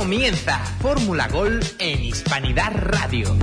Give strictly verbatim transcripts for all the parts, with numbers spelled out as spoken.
Comienza Fórmula Gol en Hispanidad Radio.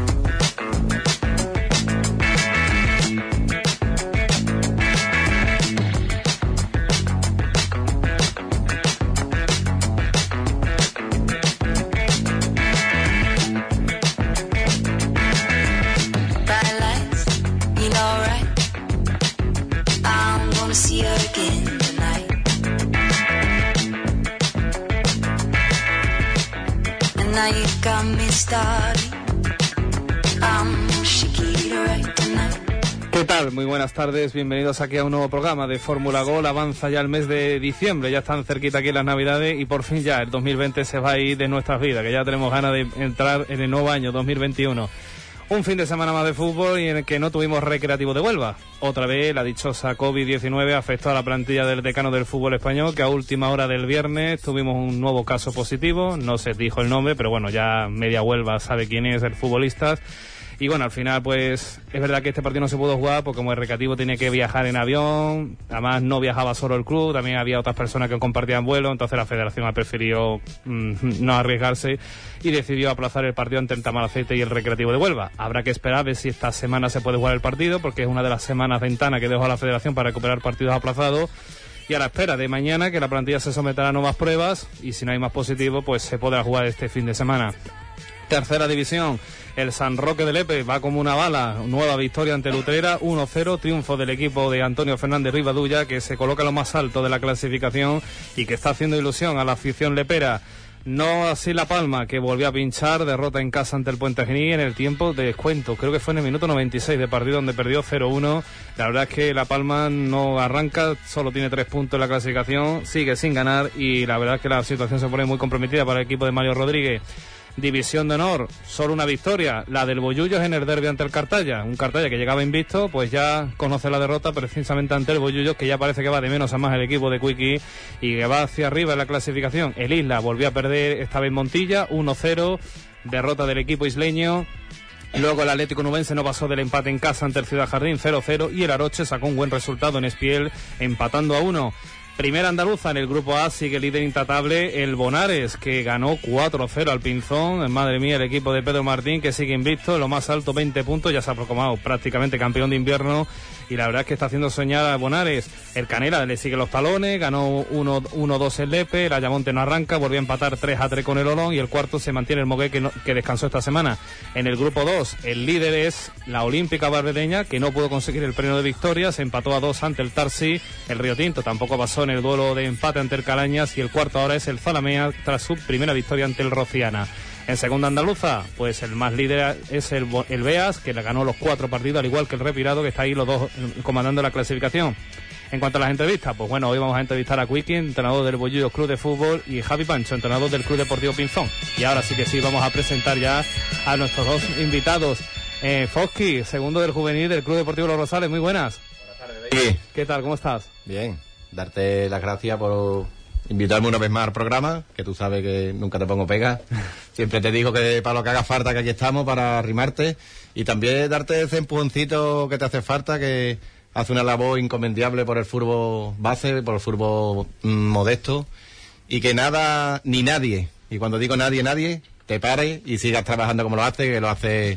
¿Qué tal? Muy buenas tardes, bienvenidos aquí a un nuevo programa de Fórmula Gol. Avanza ya el mes de diciembre, ya están cerquita aquí las navidades y por fin ya el dos mil veinte se va a ir de nuestras vidas, que ya tenemos ganas de entrar en el nuevo año dos mil veintiuno. Un fin de semana más de fútbol y en el que no tuvimos Recreativo de Huelva. Otra vez la dichosa COVID diecinueve afectó a la plantilla del decano del fútbol español, que a última hora del viernes tuvimos un nuevo caso positivo. No se dijo el nombre, pero bueno, ya media Huelva sabe quién es el futbolista. Y bueno, al final pues es verdad que este partido no se pudo jugar porque como el Recreativo tenía que viajar en avión, además no viajaba solo el club, también había otras personas que compartían vuelo, entonces la federación ha preferido mmm, no arriesgarse y decidió aplazar el partido entre el Tamaraceite y el Recreativo de Huelva. Habrá que esperar a ver si esta semana se puede jugar el partido, porque es una de las semanas ventana que dejó la federación para recuperar partidos aplazados. Y a la espera de mañana que la plantilla se someterá a nuevas pruebas y si no hay más positivo pues se podrá jugar este fin de semana. Tercera división, el San Roque de Lepe va como una bala, nueva victoria ante Lutrera, uno cero, triunfo del equipo de Antonio Fernández Rivadulla, que se coloca lo más alto de la clasificación y que está haciendo ilusión a la afición lepera. No así La Palma, que volvió a pinchar, derrota en casa ante el Puente Genil en el tiempo de descuento, creo que fue en el minuto noventa y seis de partido donde perdió cero uno. La verdad es que La Palma no arranca, solo tiene tres puntos en la clasificación, sigue sin ganar y la verdad es que la situación se pone muy comprometida para el equipo de Mario Rodríguez. División de honor, solo una victoria, la del Bollullos en el derbi ante el Cartaya. Un Cartaya que llegaba invicto, pues ya conoce la derrota precisamente ante el Bollullos, que ya parece que va de menos a más el equipo de Quickie y que va hacia arriba en la clasificación. El Isla volvió a perder esta vez Montilla, uno cero, derrota del equipo isleño. Luego el Atlético Nubense no pasó del empate en casa ante el Ciudad Jardín, cero cero, y el Aroche sacó un buen resultado en Espiel, empatando a uno. Primera andaluza en el grupo A, sigue líder intratable el Bonares, que ganó cuatro cero al Pinzón. Madre mía, el equipo de Pedro Martín, que sigue invicto, lo más alto, veinte puntos, ya se ha proclamado prácticamente campeón de invierno y la verdad es que está haciendo soñar a Bonares. El Canela le sigue los talones, ganó uno dos el Lepe, el Ayamonte no arranca, volvió a empatar tres a tres con el Olón y el cuarto se mantiene el Mogué, que, no, que descansó esta semana. En el grupo dos, el líder es la Olímpica Barbedeña, que no pudo conseguir el premio de victoria, se empató a dos ante el Tarsi. El Río Tinto tampoco pasó en el duelo de empate ante el Calañas y el cuarto ahora es el Zalamea tras su primera victoria ante el Rociana. En segunda andaluza, pues el más líder es el, el Beas, que le ganó los cuatro partidos, al igual que el Repirado, que está ahí los dos comandando la clasificación. En cuanto a las entrevistas, pues bueno, hoy vamos a entrevistar a Quickie, entrenador del Bollullos Club de Fútbol, y Javi Pancho, entrenador del Club Deportivo Pinzón. Y ahora sí que sí, vamos a presentar ya a nuestros dos invitados. Eh, Fosky, segundo del juvenil del Club Deportivo Los Rosales, muy buenas. Buenas tardes, David. ¿Qué tal? ¿Cómo estás? Bien, darte las gracias por invitarme una vez más al programa, que tú sabes que nunca te pongo pega. Siempre te digo que para lo que haga falta, que aquí estamos, para arrimarte. Y también darte ese empujoncito que te hace falta, que hace una labor incomendiable por el fútbol base, por el fútbol mmm, modesto. Y que nada, ni nadie, y cuando digo nadie, nadie, te pare y sigas trabajando como lo hace, que lo hace,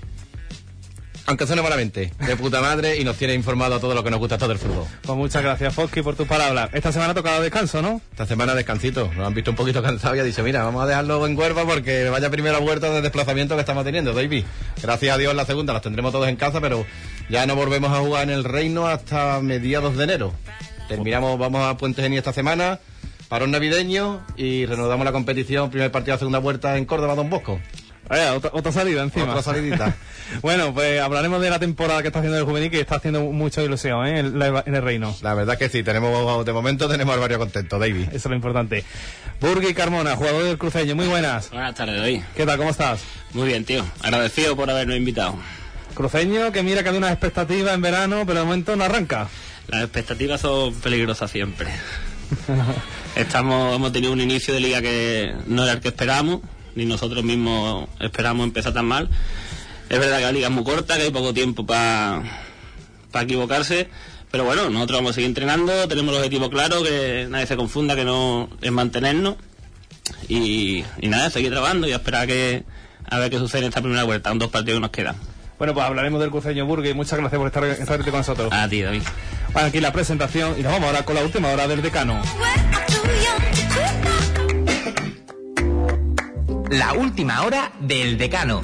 aunque suene malamente, de puta madre, y nos tiene informado a todo lo que nos gusta todo el fútbol. Pues muchas gracias, Fosky, por tus palabras. Esta semana ha tocado descanso, ¿no? Esta semana descansito. Nos han visto un poquito cansados y ha dicho, mira, vamos a dejarlo en Huelva porque vaya primera vuelta de desplazamiento que estamos teniendo, David. Gracias a Dios la segunda las tendremos todos en casa, pero ya no volvemos a jugar en el Reino hasta mediados de enero. Terminamos, vamos a Puente Genil esta semana, parón navideño, y reanudamos la competición, primer partido de segunda vuelta en Córdoba, Don Bosco. Eh, otra, otra salida encima. Otra salidita. Bueno, pues hablaremos de la temporada que está haciendo el juvenil, que está haciendo mucha ilusión, ¿eh? en, la, en el Reino. La verdad que sí, tenemos de momento tenemos al barrio contento, David. Eso es lo importante. Burgui Carmona, jugador del Cruceño, muy buenas. Buenas tardes, David. ¿Qué tal, cómo estás? Muy bien, tío. Agradecido por habernos invitado. Cruceño, que mira que había unas expectativas en verano, pero de momento no arranca. Las expectativas son peligrosas siempre. Estamos, hemos tenido un inicio de liga que no era el que esperábamos, ni nosotros mismos esperamos empezar tan mal. Es verdad que la liga es muy corta, que hay poco tiempo para pa equivocarse, pero bueno, nosotros vamos a seguir entrenando, tenemos el objetivo claro, que nadie se confunda, que no es mantenernos, y, y nada, seguir trabajando y a esperar a, que, a ver qué sucede en esta primera vuelta, son dos partidos que nos quedan. Bueno, pues hablaremos del cruceño Burgui. Muchas gracias por estar, estar con nosotros. A ti, David. Bueno, aquí la presentación y nos vamos ahora con la última hora del decano. La última hora del decano.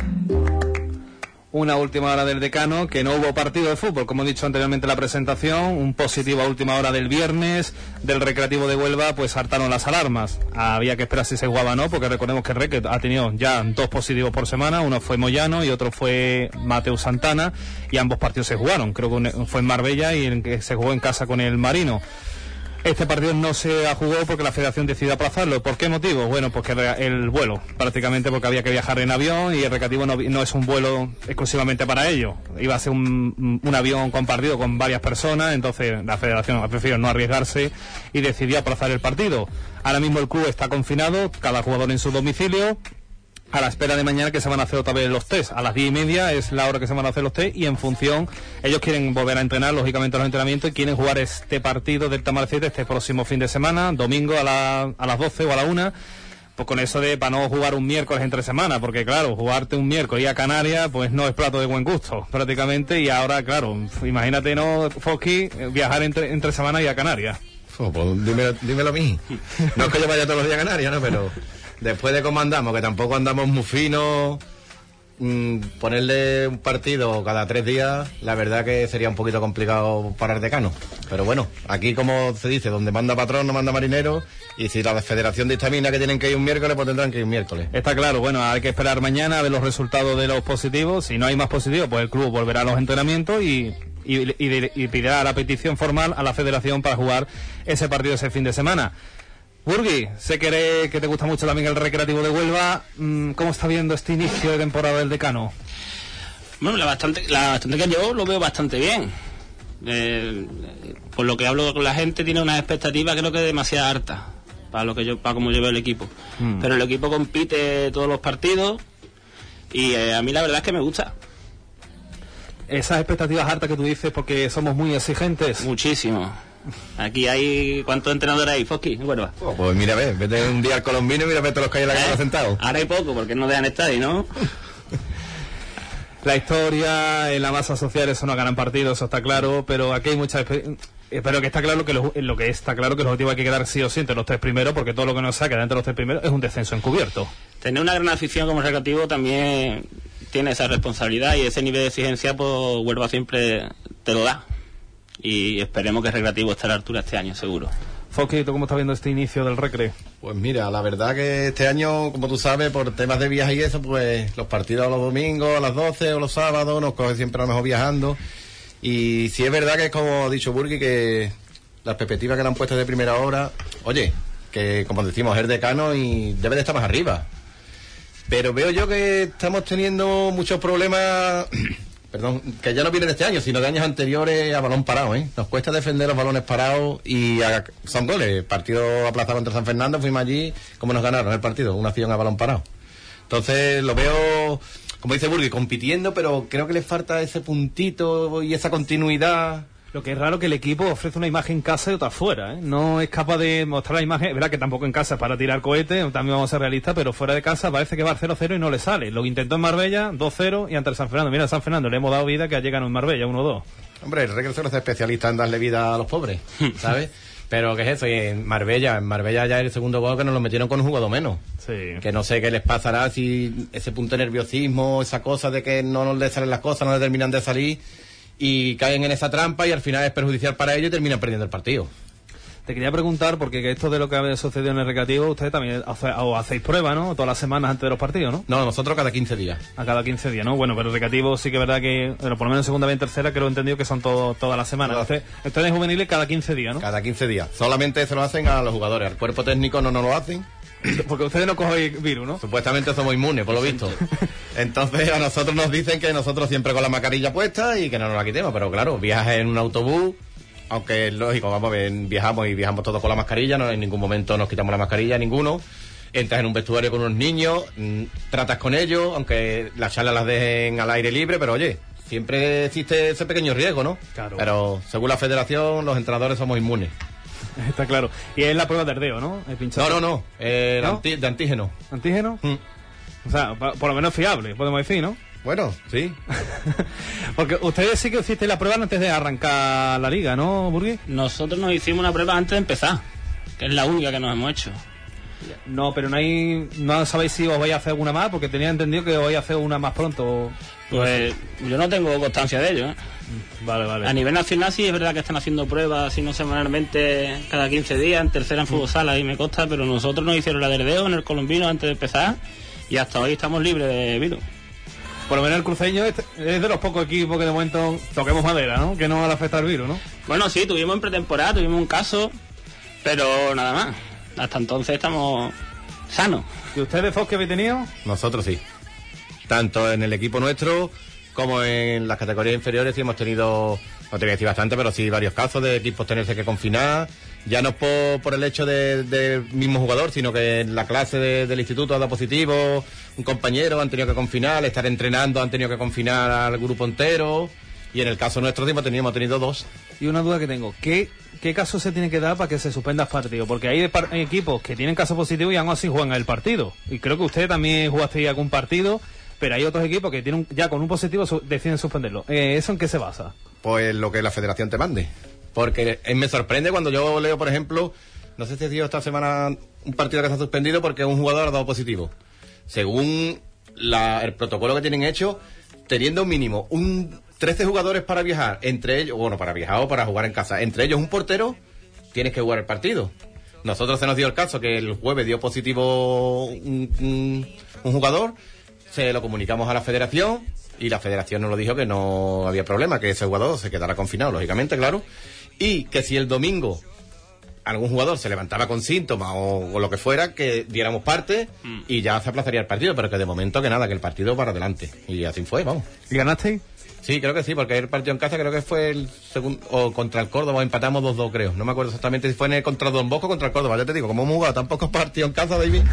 Una última hora del decano, que no hubo partido de fútbol, como he dicho anteriormente en la presentación, un positivo a última hora del viernes, del Recreativo de Huelva, pues saltaron las alarmas. Había que esperar si se jugaba o no, porque recordemos que el Recre ha tenido ya dos positivos por semana, uno fue Moyano y otro fue Mateus Santana, y ambos partidos se jugaron, creo que fue en Marbella y en que se jugó en casa con el Marino. Este partido no se jugó porque la Federación decidió aplazarlo. ¿Por qué motivo? Bueno, pues que el vuelo, prácticamente porque había que viajar en avión y el Recreativo no, no es un vuelo exclusivamente para ello. Iba a ser un, un avión compartido con varias personas, entonces la Federación ha preferido no arriesgarse y decidió aplazar el partido. Ahora mismo el club está confinado, cada jugador en su domicilio, a la espera de mañana que se van a hacer otra vez los test. A las diez y media es la hora que se van a hacer los test y en función, ellos quieren volver a entrenar, lógicamente, los entrenamientos y quieren jugar este partido del Tamarcete este próximo fin de semana, domingo a, la, a las doce o a la una, pues con eso de para no jugar un miércoles entre semana, porque claro, jugarte un miércoles y a Canarias, pues no es plato de buen gusto, prácticamente, y ahora, claro, imagínate, ¿no, Fosky, viajar entre, entre semana y a Canarias? Oh, pues dímelo, dímelo a mí. No es que yo vaya todos los días a Canarias, ¿no? Pero después de cómo andamos, que tampoco andamos muy finos, mmm, ponerle un partido cada tres días, la verdad que sería un poquito complicado para el decano. Pero bueno, aquí como se dice, donde manda patrón no manda marinero, y si la federación dictamina que tienen que ir un miércoles, pues tendrán que ir un miércoles. Está claro, bueno, hay que esperar mañana a ver los resultados de los positivos. Si no hay más positivos, pues el club volverá a los entrenamientos y... Y, y, y pedirá la petición formal a la federación para jugar ese partido ese fin de semana. Burgui, sé que, eres, que te gusta mucho también el Recreativo de Huelva. ¿Cómo está viendo este inicio de temporada del decano? Bueno, la bastante, la bastante que yo lo veo bastante bien. Eh, por lo que hablo con la gente, tiene unas expectativas creo que demasiado altas para lo que yo, para como yo veo el equipo. Mm. Pero el equipo compite todos los partidos y eh, a mí la verdad es que me gusta. Esas expectativas altas que tú dices porque somos muy exigentes. Muchísimo. Aquí hay... ¿Cuántos entrenadores hay, Fosky? Bueno, oh, pues mira, ve, vete un día al colombino y mira, vete los que hay en la casa sentados. Ahora hay poco, porque no dejan estar ahí, ¿no? La historia, en la masa social, eso no ganan partidos, eso está claro, pero aquí hay muchas... Pero que está claro que lo, lo que está claro que el objetivo hay que quedar sí o sí entre los tres primeros, porque todo lo que nos saque de entre los tres primeros es un descenso encubierto. Tener una gran afición como Recreativo también tiene esa responsabilidad y ese nivel de exigencia, pues Huelva siempre te lo da. Y esperemos que el Recreativo esté a la altura este año, seguro. Fosky, ¿tú cómo estás viendo este inicio del Recre? Pues mira, la verdad que este año, como tú sabes, por temas de viaje y eso, pues los partidos los domingos a las doce o los sábados nos coge siempre a lo mejor viajando. Y sí es verdad que es como ha dicho Burgui, que las perspectivas que le han puesto de primera hora, oye, que como decimos, es el decano y debe de estar más arriba. Pero veo yo que estamos teniendo muchos problemas, perdón, que ya no vienen de este año, sino de años anteriores a balón parado, ¿eh? Nos cuesta defender los balones parados y a, son goles. El partido aplazado entre San Fernando, fuimos allí, ¿cómo nos ganaron el partido? Una acción a balón parado. Entonces lo veo, como dice Burgui, compitiendo, pero creo que le falta ese puntito y esa continuidad. Lo que es raro que el equipo ofrece una imagen en casa y otra fuera, ¿eh? No es capaz de mostrar la imagen, es verdad que tampoco en casa es para tirar cohetes, también vamos a ser realistas, pero fuera de casa parece que va al cero cero y no le sale. Lo intentó en Marbella, dos cero, y ante el San Fernando. Mira, San Fernando le hemos dado vida que ha llegado en Marbella, uno dos. Hombre, el Recre es especialista en darle vida a los pobres, ¿sabes? Pero ¿qué es eso? Y en Marbella, en Marbella ya el segundo gol que nos lo metieron con un jugador menos. Sí. Que no sé qué les pasará, si ese punto de nerviosismo, esa cosa de que no les salen las cosas, no les terminan de salir y caen en esa trampa y al final es perjudicial para ellos y terminan perdiendo el partido. Te quería preguntar, porque esto de lo que ha sucedido en el Recreativo, ustedes también hace, o hacéis pruebas, ¿no? Todas las semanas antes de los partidos, ¿no? No, nosotros cada quince días. A cada quince días, ¿no? Bueno, pero el Recreativo sí que es verdad que, bueno, por lo menos en segunda vez en tercera, creo que he entendido que son todo, todas las semanas. Entonces, ustedes juveniles cada quince días, ¿no? Cada quince días. Solamente se lo hacen a los jugadores. Al cuerpo técnico no nos lo hacen. Porque ustedes no cogen virus, ¿no? Supuestamente somos inmunes, por lo visto. Entonces a nosotros nos dicen que nosotros siempre con la mascarilla puesta y que no nos la quitemos. Pero claro, viajas en un autobús, aunque es lógico, vamos a ver, viajamos y viajamos todos con la mascarilla, no en ningún momento nos quitamos la mascarilla, ninguno. Entras en un vestuario con unos niños, mmm, tratas con ellos, aunque las charlas las dejen al aire libre, pero oye, siempre existe ese pequeño riesgo, ¿no? Claro. Pero según la federación, los entrenadores somos inmunes. Está claro. Y es la prueba de ardeo, ¿no? El pinchazo. No, no, no, eh, ¿No? anti- de antígeno. ¿Antígeno? Mm. O sea, pa- por lo menos fiable, podemos decir, ¿no? Bueno, sí. Porque ustedes sí que hiciste la prueba antes de arrancar la liga, ¿no, Burgui? Nosotros nos hicimos una prueba antes de empezar, que es la única que nos hemos hecho. No, pero no hay... No sabéis si os vais a hacer alguna más, porque tenía entendido que os vais a hacer una más pronto. Pues yo no tengo constancia de ello, ¿eh? Vale, vale. A nivel nacional sí es verdad que están haciendo pruebas, si no semanalmente, cada quince días, en tercera en fútbol sala, ahí me consta, pero nosotros nos hicieron la de Ardeo en el Colombino antes de empezar y hasta hoy estamos libres de virus. Por lo menos el cruceño es es de los pocos equipos que de momento toquemos madera, ¿no? Que no le afecta el virus, ¿no? Bueno, sí, tuvimos en pretemporada, tuvimos un caso, pero nada más. Hasta entonces estamos sanos. ¿Y ustedes, Fox, que habéis tenido? Nosotros sí. Tanto en el equipo nuestro como en las categorías inferiores sí hemos tenido, no te voy a decir bastante, pero sí varios casos de equipos tenerse que confinar. Ya no es por, por el hecho de- del mismo jugador, sino que en la clase de- del instituto ha dado positivo, un compañero han tenido que confinar, al estar entrenando han tenido que confinar al grupo entero. Y en el caso nuestro sí hemos tenido, hemos tenido dos. Y una duda que tengo, ¿qué, qué caso se tiene que dar para que se suspenda el partido? Porque hay, par- hay equipos que tienen casos positivos y aún así juegan el partido. Y creo que usted también jugaste algún partido, pero hay otros equipos que tienen un- ya con un positivo su- deciden suspenderlo. Eh, ¿Eso en qué se basa? Pues lo que la federación te mande. Porque eh, me sorprende cuando yo leo, por ejemplo, no sé si ha sido esta semana un partido que se ha suspendido porque un jugador ha dado positivo. Según la- el protocolo que tienen hecho, teniendo un mínimo un trece jugadores para viajar, entre ellos, bueno, para viajar o para jugar en casa, entre ellos un portero, tienes que jugar el partido. Nosotros se nos dio el caso que el jueves dio positivo un, un- un jugador, se lo comunicamos a la federación y la federación nos lo dijo que no había problema, que ese jugador se quedara confinado, lógicamente, claro, y que si el domingo algún jugador se levantaba con síntomas o, o lo que fuera, que diéramos parte y ya se aplazaría el partido, pero que de momento que nada, que el partido para adelante. Y así fue, vamos. ¿Y ganasteis? Sí, creo que sí, porque el partido en casa creo que fue el segundo, o contra el Córdoba, empatamos dos dos, creo. No me acuerdo exactamente si fue en el contra Don Bosco o contra el Córdoba, ya te digo, como hemos jugado tan pocos partidos en casa, David.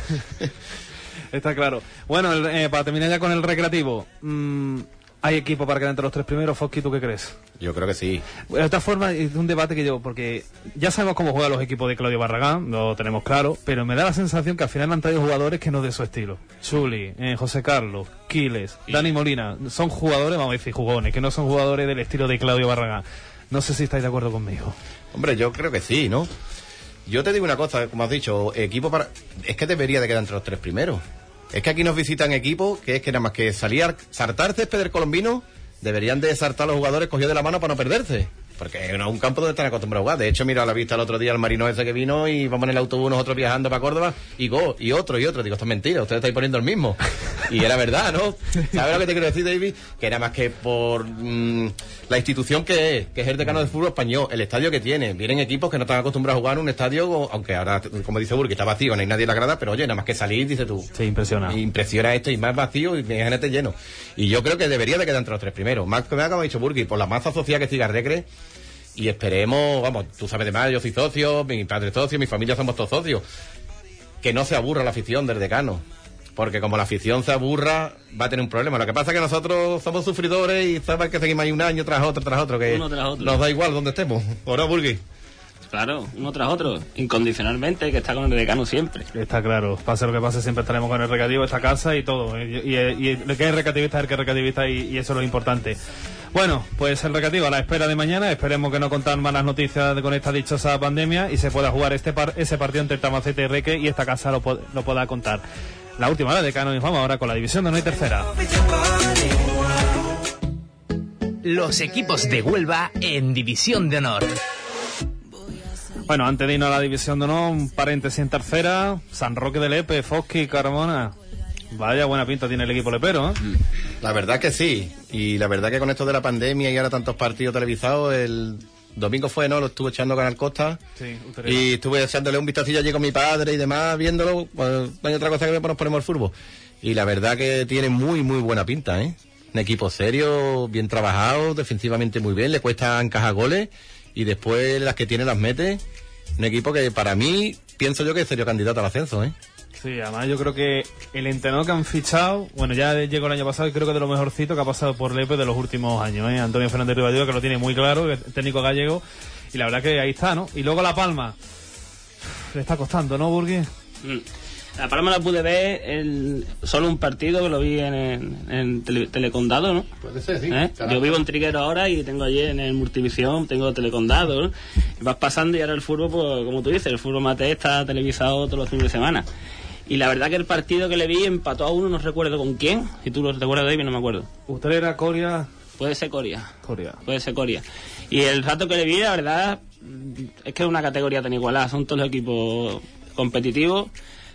Está claro. Bueno, el- eh, para terminar ya con el recreativo, mm, ¿hay equipo para quedar entre los tres primeros? Fosky, ¿tú qué crees? Yo creo que sí. De otra forma, es un debate que yo, porque ya sabemos cómo juegan los equipos de Claudio Barragán, lo tenemos claro, pero me da la sensación que al final han traído jugadores que no de su estilo. Chuli, eh, José Carlos, Quiles, Dani Molina, son jugadores, vamos a decir, jugones, que no son jugadores del estilo de Claudio Barragán. No sé si estáis de acuerdo conmigo. Hombre, yo creo que sí, ¿no? Yo te digo una cosa, como has dicho, equipo para... Es que debería de quedar entre los tres primeros. Es que aquí nos visitan equipos que es que nada más que salir, saltar césped del Colombino, deberían de saltar los jugadores cogidos de la mano para no perderse. Porque no es un campo donde están acostumbrados a jugar. De hecho, mira a la vista el otro día el marino ese que vino y vamos en el autobús nosotros viajando para Córdoba y go, y otro, y otro. Digo, esto es mentira, ustedes estáis poniendo el mismo. Y era verdad, ¿no? ¿Sabes lo que te quiero decir, David? Que nada más que por mmm, la institución que es, que es el decano del fútbol español, el estadio que tiene. Vienen equipos que no están acostumbrados a jugar en un estadio, aunque ahora, como dice Burki, está vacío, no hay nadie en la grada, pero oye, nada más que salir, dice tú. Sí, impresiona. Impresiona esto y más vacío y imagínate lleno. Y yo creo que debería de quedar entre los tres primeros. Más que nada, como ha dicho Burki, por la masa social que siga Recre. Y esperemos, vamos, tú sabes de más, yo soy socio, mi padre es socio, mi familia somos todos socios. Que no se aburra la afición del decano. Porque como la afición se aburra, va a tener un problema. Lo que pasa es que nosotros somos sufridores y sabes que seguimos ahí un año tras otro, tras otro, que Uno tras otro. nos da igual donde estemos. ¿O no, Burgui? Claro, uno tras otro, incondicionalmente, que está con el decano siempre. Está claro, pase lo que pase, siempre estaremos con el recreativo, esta casa y todo. Y, y, y el que es recreativista es el que es recreativista y, y eso es lo importante. Bueno, pues el recreativo a la espera de mañana. Esperemos que no contan malas noticias de- con esta dichosa pandemia y se pueda jugar este par, ese partido entre Tamacete y Reque y esta casa lo, po- lo pueda contar. La última hora de Cano y Fama, ahora con la división de no y tercera. Los equipos de Huelva en División de Honor. Bueno, antes de irnos a la división de honor, un paréntesis en tercera. San Roque de Lepe, Fosky, Carmona. Vaya buena pinta tiene el equipo lepero, ¿eh? La verdad que sí. Y la verdad que con esto de la pandemia y ahora tantos partidos televisados, el domingo fue, ¿no? Lo estuve echando Canal Costa. Sí, usted Y estuve echándole un vistacillo allí con mi padre y demás, viéndolo. Pues, no hay otra cosa que nos ponemos el fútbol. Y la verdad que tiene muy, muy buena pinta, ¿eh? Un equipo serio, bien trabajado, defensivamente muy bien, le cuesta encajar goles y después las que tiene las mete. Un equipo que para mí, pienso yo que es serio candidato al ascenso, ¿eh? Sí, además yo creo que el entrenador que han fichado, bueno, ya llegó el año pasado y creo que de lo mejorcito que ha pasado por Lepe de los últimos años, ¿eh? Antonio Fernández Rivallaga, que lo tiene muy claro, el técnico gallego, y la verdad que ahí está, ¿no? Y luego La Palma, le está costando, ¿no, Burgui? Mm. La Palma la pude ver el, solo un partido que lo vi en, en, en tele, Telecondado, ¿no? Puede ser, sí. ¿Eh? Yo vivo en Triguero ahora y tengo allí en el Multivisión, tengo Telecondado, ¿no? Y vas pasando y ahora el fútbol, pues, como tú dices, el fútbol mate está televisado todos los fines de semana. Y la verdad que el partido que le vi empató a uno, no recuerdo con quién. Si tú lo recuerdas, David, no me acuerdo. Utrera, Coria... Puede ser Coria. Coria. Puede ser Coria. Y el rato que le vi, la verdad, es que es una categoría tan igualada. Son todos los equipos competitivos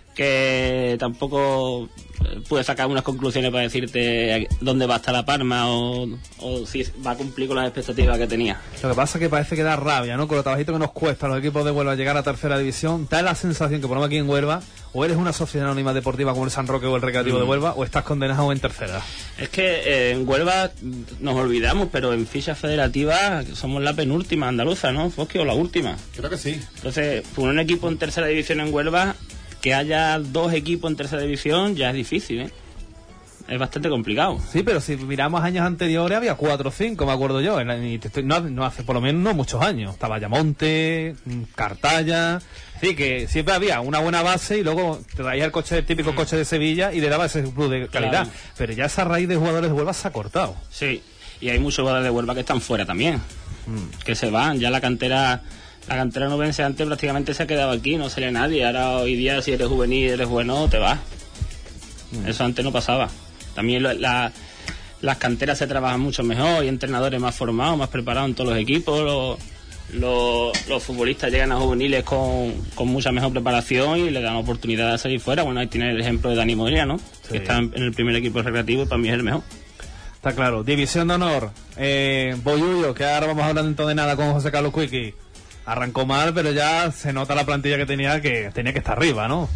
que tampoco pude sacar unas conclusiones para decirte dónde va a estar La Palma o, o si va a cumplir con las expectativas que tenía. Lo que pasa es que parece que da rabia, ¿no? Con lo trabajito que nos cuesta a los equipos de Huelva llegar a tercera división, da la sensación que por lo menos aquí en Huelva o eres una sociedad anónima deportiva como el San Roque o el Recreativo mm. de Huelva o estás condenado en tercera. Es que eh, en Huelva nos olvidamos, pero en fichas federativas somos la penúltima andaluza, ¿no, Fosqui? O la última. Creo que sí. Entonces, por un equipo en tercera división en Huelva, que haya dos equipos en tercera división ya es difícil, ¿eh? Es bastante complicado. Sí, pero si miramos años anteriores había cuatro o cinco, me acuerdo yo. Y te estoy, no, no hace por lo menos no muchos años. Estaba Ayamonte, Cartaya. Sí, que siempre había una buena base y luego te traías el coche, el típico coche de Sevilla y le daba ese plus de calidad. Claro. Pero ya esa raíz de jugadores de Huelva se ha cortado. Sí, y hay muchos jugadores de Huelva que están fuera también. Mm. Que se van, ya la cantera... La cantera nubense antes prácticamente se ha quedado aquí, no sale nadie. Ahora hoy día si eres juvenil, eres bueno, te vas. Mm. Eso antes no pasaba. También la, la, las canteras se trabajan mucho mejor, hay entrenadores más formados, más preparados en todos los equipos. Los, los, los futbolistas llegan a juveniles con, con mucha mejor preparación y le dan oportunidad de salir fuera. Bueno, ahí tiene el ejemplo de Dani Moria, ¿no? Sí. Que está en, en el primer equipo recreativo y para mí es el mejor. Está claro. División de honor. Eh, Boyullo, que ahora vamos a hablar dentro de nada con José Carlos Cuiqui. Arrancó mal, pero ya se nota la plantilla que tenía, que tenía que estar arriba, ¿no?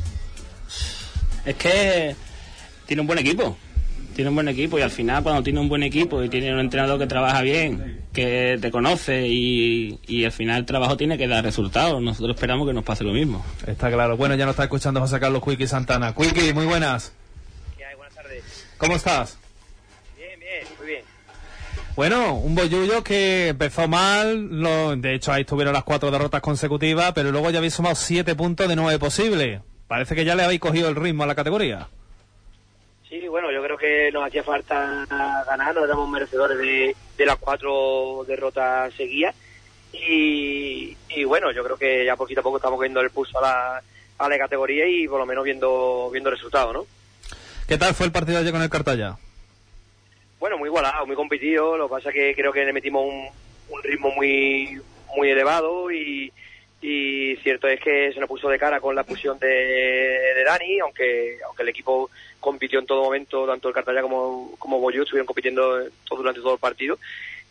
Es que tiene un buen equipo, tiene un buen equipo y al final cuando tiene un buen equipo y tiene un entrenador que trabaja bien, que te conoce y, y al final el trabajo tiene que dar resultados. Nosotros esperamos que nos pase lo mismo. Está claro. Bueno, ya nos está escuchando José Carlos Cuiqui Santana. Cuiqui, muy buenas. ¿Qué hay? Buenas tardes. ¿Cómo estás? Bien, bien, muy bien. Bueno, un Boyullo que empezó mal, lo, de hecho ahí tuvieron las cuatro derrotas consecutivas, pero luego ya habéis sumado siete puntos de nueve posibles. Parece que ya le habéis cogido el ritmo a la categoría. Sí, bueno, yo creo que nos hacía falta ganar, nos éramos merecedores de, de las cuatro derrotas seguidas y, y bueno, yo creo que ya poquito a poco estamos viendo el pulso a la, a la categoría y por lo menos viendo viendo resultados, ¿no? ¿Qué tal fue el partido ayer con el Cartaya? Bueno, muy igualado, muy competido. Lo que pasa es que creo que le metimos un, un ritmo muy muy elevado y, y cierto es que se nos puso de cara con la expulsión de, de Dani, aunque aunque el equipo compitió en todo momento, tanto el Cartaya como como Boyú estuvieron compitiendo todo, durante todo el partido.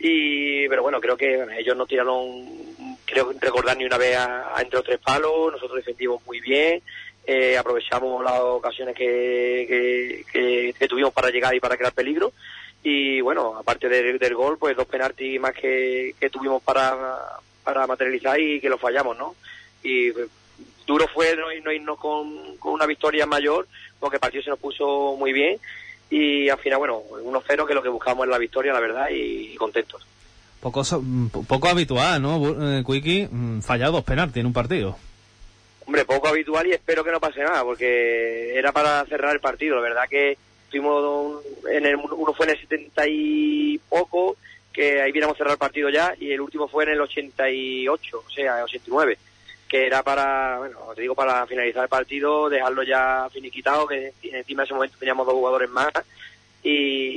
Y pero bueno, creo que bueno, ellos no tiraron, creo recordar ni una vez a, a entre los tres palos. Nosotros defendimos muy bien. Eh, aprovechamos las ocasiones que, que, que, que tuvimos para llegar y para crear peligro. Y bueno, aparte del, del gol, pues dos penaltis más que, que tuvimos para, para materializar y que los fallamos, ¿no? Y pues, duro fue no, no irnos con, con una victoria mayor, porque el partido se nos puso muy bien. Y al final, bueno, uno cero, que lo que buscamos es la victoria, la verdad, y, y contentos. Poco, poco habitual, ¿no, Cuiqui? Fallado dos penaltis en un partido. Hombre, poco habitual y espero que no pase nada, porque era para cerrar el partido. La verdad que tuvimos en el, uno fue en el setenta y poco, que ahí viéramos cerrar el partido ya, y el último fue en el ochenta y ocho, o sea, ochenta y nueve, que era para, bueno, te digo, para finalizar el partido, dejarlo ya finiquitado, que encima de ese momento teníamos dos jugadores más, y,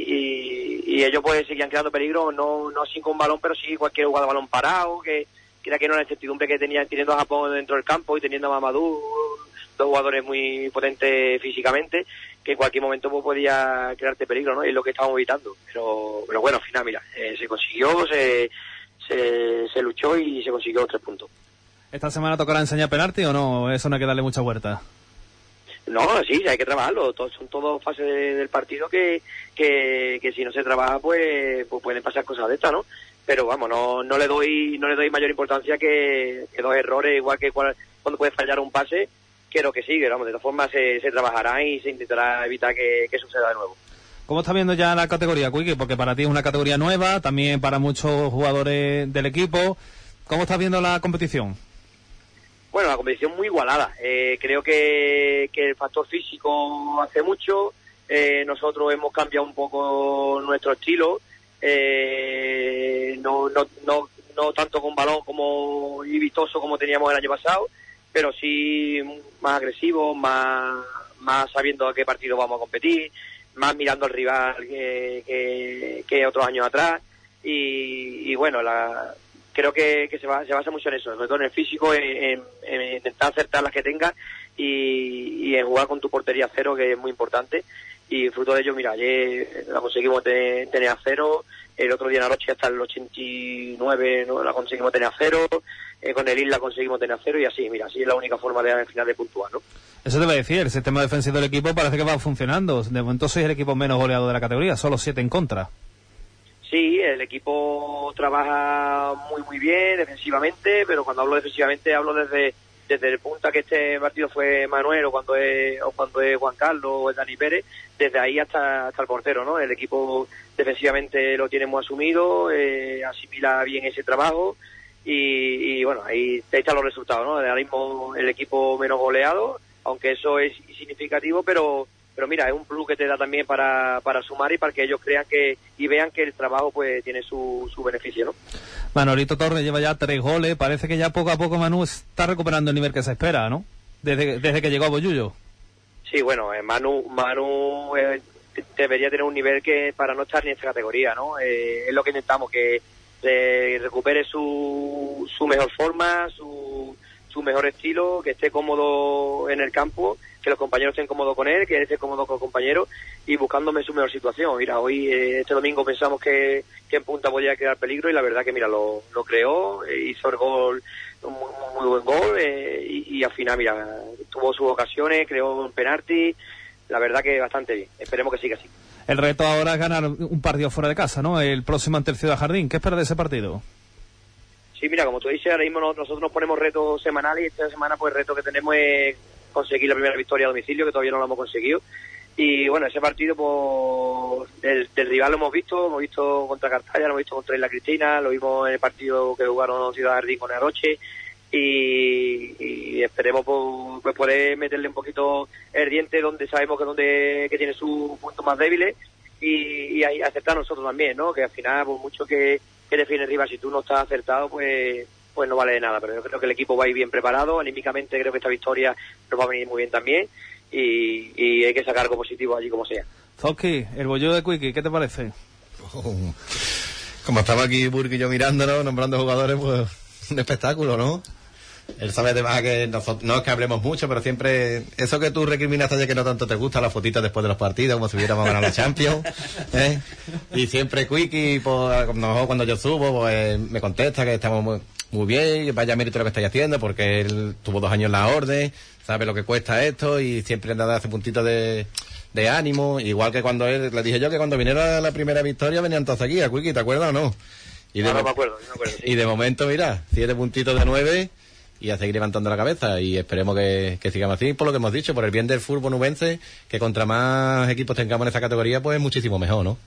y, y ellos pues seguían creando peligro, no no sin con balón, pero sí cualquier jugada de balón parado, que, que era que no la incertidumbre que tenían teniendo a Japón dentro del campo y teniendo a Mamadou, dos jugadores muy potentes físicamente, que en cualquier momento pues, podía crearte peligro, ¿no? Y es lo que estábamos evitando. Pero pero bueno, al final, mira, eh, se consiguió, se, se se luchó y se consiguió los tres puntos. ¿Esta semana tocará enseñar penalti o no? Eso no hay que darle mucha vuelta. No, sí, hay que trabajarlo. Todo, son todas fases de, del partido que, que que si no se trabaja, pues, pues pueden pasar cosas de estas, ¿no? Pero vamos, no no le doy no le doy mayor importancia que, que dos errores, igual que cual, cuando puede fallar un pase. Quiero que sí, vamos, de todas formas se, se trabajará y se intentará evitar que, que suceda de nuevo. ¿Cómo está viendo ya la categoría, Cuiqui? Porque para ti es una categoría nueva, también para muchos jugadores del equipo. ¿Cómo estás viendo la competición? Bueno, la competición muy igualada. Eh, creo que, que el factor físico hace mucho. Eh, nosotros hemos cambiado un poco nuestro estilo. Eh, no, no, no, no tanto con balón como y vistoso como teníamos el año pasado, pero sí más agresivo, más, más sabiendo a qué partido vamos a competir, más mirando al rival que, que, que otros años atrás. Y, y bueno, la... creo que, que se, va, se basa mucho en eso, sobre todo en el físico, en, en, en intentar acertar las que tengas y, y en jugar con tu portería a cero, que es muy importante. Y fruto de ello, mira, ayer la conseguimos tener, tener a cero, el otro día en la noche hasta el ochenta y nueve ¿no? la conseguimos tener a cero, eh, con el Isla conseguimos tener a cero y así, mira, así es la única forma de al final de puntuar, ¿no? Eso te voy a decir, el sistema defensivo del equipo parece que va funcionando. De momento sois el equipo menos goleado de la categoría, solo siete en contra. Sí, el equipo trabaja muy muy bien defensivamente, pero cuando hablo defensivamente hablo desde desde el punto que este partido fue Manuel o cuando es o cuando es Juan Carlos o es Dani Pérez, desde ahí hasta hasta el portero, ¿no? El equipo defensivamente lo tenemos asumido, eh, asimila bien ese trabajo y, y bueno, ahí, ahí están los resultados, ¿no? Ahora mismo el equipo menos goleado, aunque eso es significativo, pero pero mira, es un plus que te da también para, para sumar y para que ellos crean que y vean que el trabajo pues tiene su, su beneficio, ¿no? Manolito Torres lleva ya tres goles, parece que ya poco a poco Manu está recuperando el nivel que se espera, ¿no? Desde, desde que llegó a Bollullo. Sí, bueno, eh, Manu, Manu eh, debería tener un nivel que para no estar ni en esta categoría, ¿no? Eh, es lo que intentamos, que eh, recupere su, su mejor forma, su, su mejor estilo, que esté cómodo en el campo, que los compañeros estén cómodos con él, que él esté cómodo con los compañeros y buscándome su mejor situación. Mira, hoy, eh, este domingo pensamos que, que en punta podía crear peligro y la verdad que, mira, lo, lo creó, eh, hizo el gol, un muy, muy buen gol eh, y, y al final, mira, tuvo sus ocasiones, creó un penalti, la verdad que bastante bien. Esperemos que siga así. El reto ahora es ganar un partido fuera de casa, ¿no? El próximo ante el Ciudad Jardín. ¿Qué esperas de ese partido? Sí, mira, como tú dices, ahora mismo nosotros nos ponemos retos semanales y esta semana pues el reto que tenemos es conseguir la primera victoria a domicilio, que todavía no lo hemos conseguido. Y bueno, ese partido pues del, del rival lo hemos visto, hemos visto contra Cartaya, lo hemos visto contra Isla Cristina, lo vimos en el partido que jugaron Ciudad Jardín con Aroche y, y esperemos pues, pues poder meterle un poquito el diente donde sabemos que donde que tiene sus puntos más débiles y, y ahí aceptar nosotros también, ¿no? Que al final, por mucho que, que define el rival, si tú no estás acertado, pues pues no vale de nada, pero yo creo que el equipo va a ir bien preparado, anímicamente creo que esta victoria nos va a venir muy bien también y, y hay que sacar algo positivo allí como sea. Zoski, el bollo de Quickie, ¿qué te parece? Oh, como estaba aquí Burki y yo mirándolo, nombrando jugadores, pues un espectáculo, ¿no? Él sabe además que nosotros, no es que hablemos mucho, pero siempre eso que tú recriminas ayer que no tanto te gusta, las fotitas después de los partidos, como si hubiéramos ganado la Champions, ¿eh? Y siempre Quickie, pues, no, cuando yo subo, pues me contesta que estamos muy, muy bien, que vaya mérito lo que estáis haciendo, porque él tuvo dos años en la orden, sabe lo que cuesta esto y siempre le da ese puntito de, de ánimo, igual que cuando él, le dije yo que cuando viniera la primera victoria venían todos aquí, a Quickie, ¿te acuerdas o no? Y de, no, no me acuerdo, no me acuerdo, sí. Y de momento, mira, siete puntitos de nueve y a seguir levantando la cabeza y esperemos que, que sigamos así por lo que hemos dicho, por el bien del fútbol nubense, que contra más equipos tengamos en esa categoría, pues muchísimo mejor, ¿no?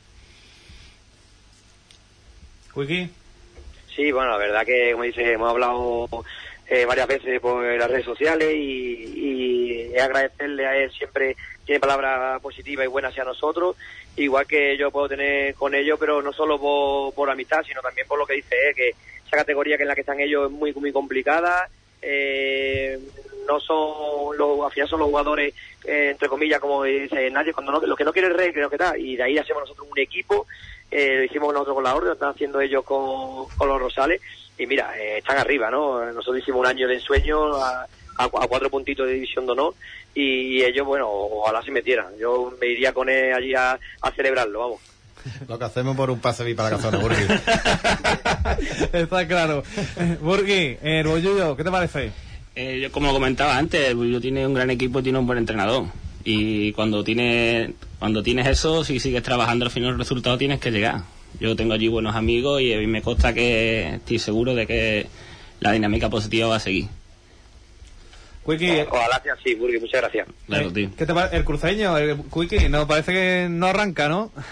Quickie. Sí, bueno, la verdad que, como dice, hemos hablado eh, varias veces por las redes sociales y, y agradecerle a él, siempre tiene palabras positivas y buenas hacia nosotros, igual que yo puedo tener con ellos, pero no solo por, por amistad, sino también por lo que dice él, que esa categoría que en la que están ellos es muy muy complicada, eh, no son los, al final son los jugadores, eh, entre comillas, como dice nadie, cuando no, lo que no quiere el rey, creo que está, y de ahí hacemos nosotros un equipo, eh, lo hicimos nosotros con la orden, lo están haciendo ellos con, con los Rosales, y mira, eh, están arriba, ¿no? Nosotros hicimos un año de ensueño a, a, a cuatro puntitos de división de honor, y ellos, bueno, ojalá se metieran, yo me iría con él allí a, a celebrarlo, vamos. Lo que hacemos por un pase vi para la casona, Burki. Está claro. Burki, el Bollullo, ¿qué te parece? Eh, yo como comentaba antes, el Bollullo tiene un gran equipo y tiene un buen entrenador. Y cuando tienes, cuando tienes eso, si sigues trabajando al final el resultado tienes que llegar. Yo tengo allí buenos amigos y a mí me consta que estoy seguro de que la dinámica positiva va a seguir. Quickie, Ojalá sea así, Burki, muchas gracias. Claro, tío. ¿qué te parece? El cruceño, el Quickie, no, parece que no arranca, ¿no?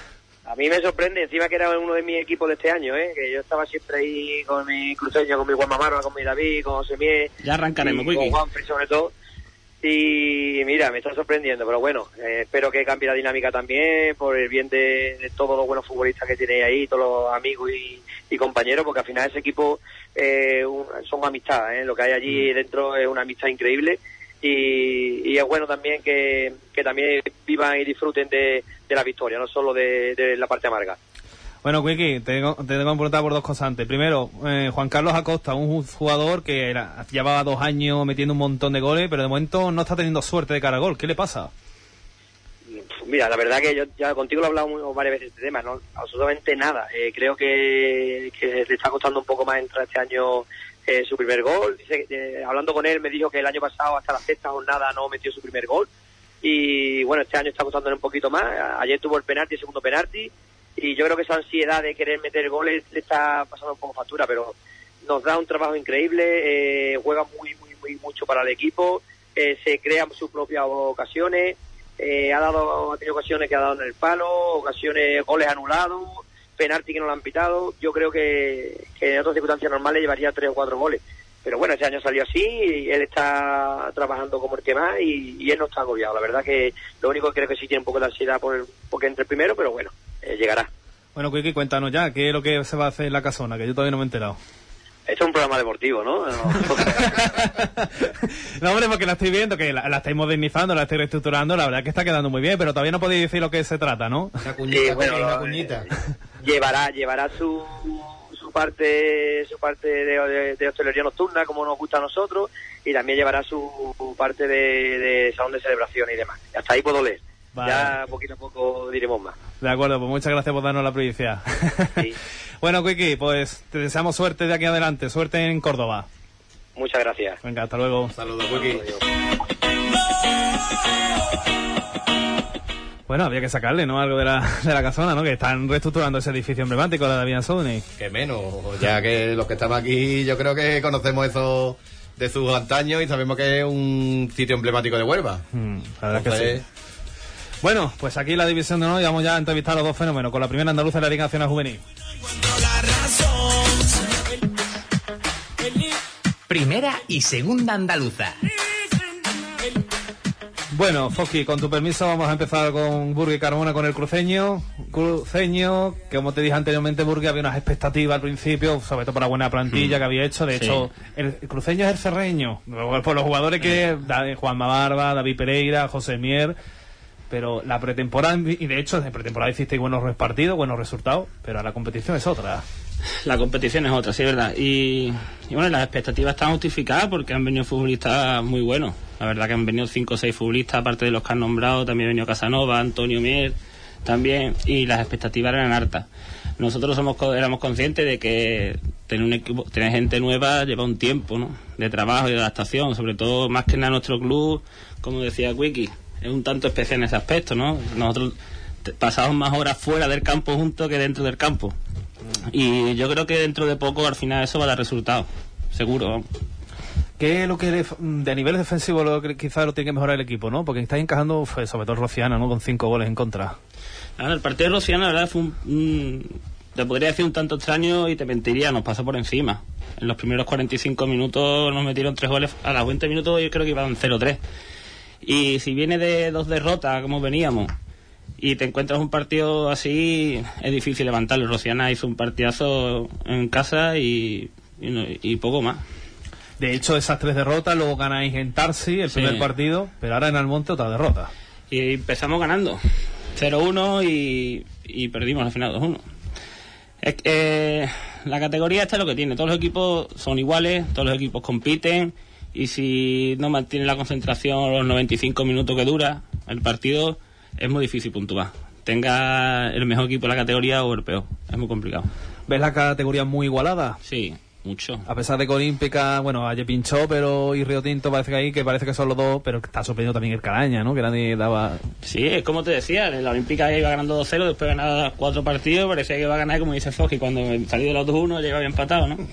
A mí me sorprende, encima que era uno de mis equipos de este año, ¿eh? Que yo estaba siempre ahí con mi cruceño, con mi Juan Mamarva, con mi David, con José Mier. Ya arrancaremos, y con Juanfrey sobre todo. Y mira, me está sorprendiendo, pero bueno, eh, espero que cambie la dinámica también, por el bien de, de todos los buenos futbolistas que tenéis ahí, todos los amigos y, y compañeros, porque al final ese equipo eh, un, son amistad, ¿eh? Lo que hay allí dentro es una amistad increíble. Y, y es bueno también que, que también vivan y disfruten de, de la victoria, no solo de, de la parte amarga. Bueno, Quiqui, te tengo, te tengo que preguntar por dos cosas antes. Primero, eh, Juan Carlos Acosta, un jugador que era, llevaba dos años metiendo un montón de goles, pero de momento no está teniendo suerte de cara al gol. ¿Qué le pasa? Mira, la verdad que yo ya contigo lo he hablado varias veces de este tema, no, absolutamente nada. Eh, creo que, que le está costando un poco más entrar este año eh, su primer gol. Dice, eh, hablando con él me dijo que el año pasado hasta la sexta jornada no metió su primer gol. Y bueno, este año está costándole un poquito más. Ayer tuvo el penalti, el segundo penalti. Y yo creo que esa ansiedad de querer meter goles le está pasando un poco factura, pero nos da un trabajo increíble, eh, juega muy, muy, muy mucho para el equipo, eh, se crean sus propias ocasiones, eh, ha dado, ha tenido ocasiones que ha dado en el palo, ocasiones, goles anulados, penalti que no lo han pitado. Yo creo que, que en otras circunstancias normales llevaría tres o cuatro goles. Pero bueno, este año salió así, y él está trabajando como el que más, y, y él no está agobiado. La verdad que lo único que creo que sí tiene un poco de ansiedad por el, porque entre el primero, pero bueno, eh, llegará. Bueno, Quiqui, cuéntanos ya, ¿qué es lo que se va a hacer en la casona? Que yo todavía no me he enterado. Esto es un programa deportivo, ¿no? No, no hombre, porque la estoy viendo, que la, la estáis modernizando, la estáis reestructurando, la verdad que está quedando muy bien, pero todavía no podéis decir lo que se trata, ¿no? Una cuñita, sí, bueno, una cuñita. Eh, llevará, llevará su... su parte su parte de, de, de hostelería nocturna, como nos gusta a nosotros, y también llevará su parte de, de salón de celebración y demás. Hasta ahí puedo leer. Vale. Ya poquito a poco diremos más. De acuerdo, pues muchas gracias por darnos la primicia. Sí. Bueno, Quiqui, pues te deseamos suerte de aquí adelante, suerte en Córdoba. Muchas gracias. Venga, hasta luego. Saludos, Quiqui. Bueno, había que sacarle, ¿no? Algo de la, de la casona, ¿no? Que están reestructurando ese edificio emblemático de la David Sauni. Que menos, ya que los que estamos aquí, yo creo que conocemos eso de sus antaños y sabemos que es un sitio emblemático de Huelva. Mm, la verdad Entonces... que sí. Bueno, pues aquí la división de honor, y vamos ya a entrevistar a los dos fenómenos, con la primera andaluza de la Liga Nacional Juvenil. Primera y segunda andaluza. Bueno, Fosqui, con tu permiso vamos a empezar con Burgui Carmona, con el cruceño. Cruceño, que como te dije anteriormente, Burgui había unas expectativas al principio, sobre todo por la buena plantilla mm. que había hecho. De sí. hecho, el, el cruceño es el ferreño, por los jugadores que... Juan Mamarva, David Pereira, José Mier... Pero la pretemporada, y de hecho, en pretemporada hicisteis buenos partidos, buenos resultados, pero la competición es otra. La competición es otra, sí, es verdad. Y, y bueno, las expectativas están justificadas porque han venido futbolistas muy buenos. La verdad que han venido cinco o seis futbolistas, aparte de los que han nombrado, también ha venido Casanova, Antonio Mier, también, y las expectativas eran hartas. Nosotros somos éramos conscientes de que tener un equipo, tener gente nueva lleva un tiempo, ¿no? De trabajo y de adaptación, sobre todo más que nada nuestro club, como decía Quiqui. Es un tanto especial en ese aspecto, ¿no? Nosotros pasamos más horas fuera del campo juntos que dentro del campo. Y yo creo que dentro de poco, al final, eso va a dar resultados. Seguro, vamos. ¿Qué es lo que de nivel defensivo lo que quizás lo tiene que mejorar el equipo, no? Porque estáis encajando, pues, sobre todo Rociana, ¿no? Con cinco goles en contra. Ahora, el partido de Rociana, la verdad, fue un, un... te podría decir un tanto extraño y te mentiría, nos pasó por encima. En los primeros cuarenta y cinco minutos nos metieron tres goles. A los veinte minutos yo creo que iban cero tres. Y si viene de dos derrotas, como veníamos, y te encuentras un partido así, es difícil levantarlo. Rociana hizo un partidazo en casa y, y, y poco más. De hecho, esas tres derrotas, luego ganáis en Tarsi, el sí. primer partido, pero ahora en Almonte otra derrota. Y empezamos ganando cero uno y, y perdimos al final dos uno. Es, eh, la categoría esta es lo que tiene. Todos los equipos son iguales, todos los equipos compiten. Y si no mantiene la concentración los noventa y cinco minutos que dura el partido, es muy difícil puntuar. Tenga el mejor equipo de la categoría o el peor. Es muy complicado. ¿Ves la categoría muy igualada? Sí, mucho. A pesar de que Olímpica, bueno, ayer pinchó, pero y Río Tinto parece que ahí, que parece que son los dos, pero está sorprendido también el Caraña, ¿no? Que nadie daba... Sí, es como te decía, en la Olímpica iba ganando dos cero, después ganaba cuatro partidos, parecía que iba a ganar, como dice Fogi, cuando salí de los dos uno ya iba bien empatado, ¿no?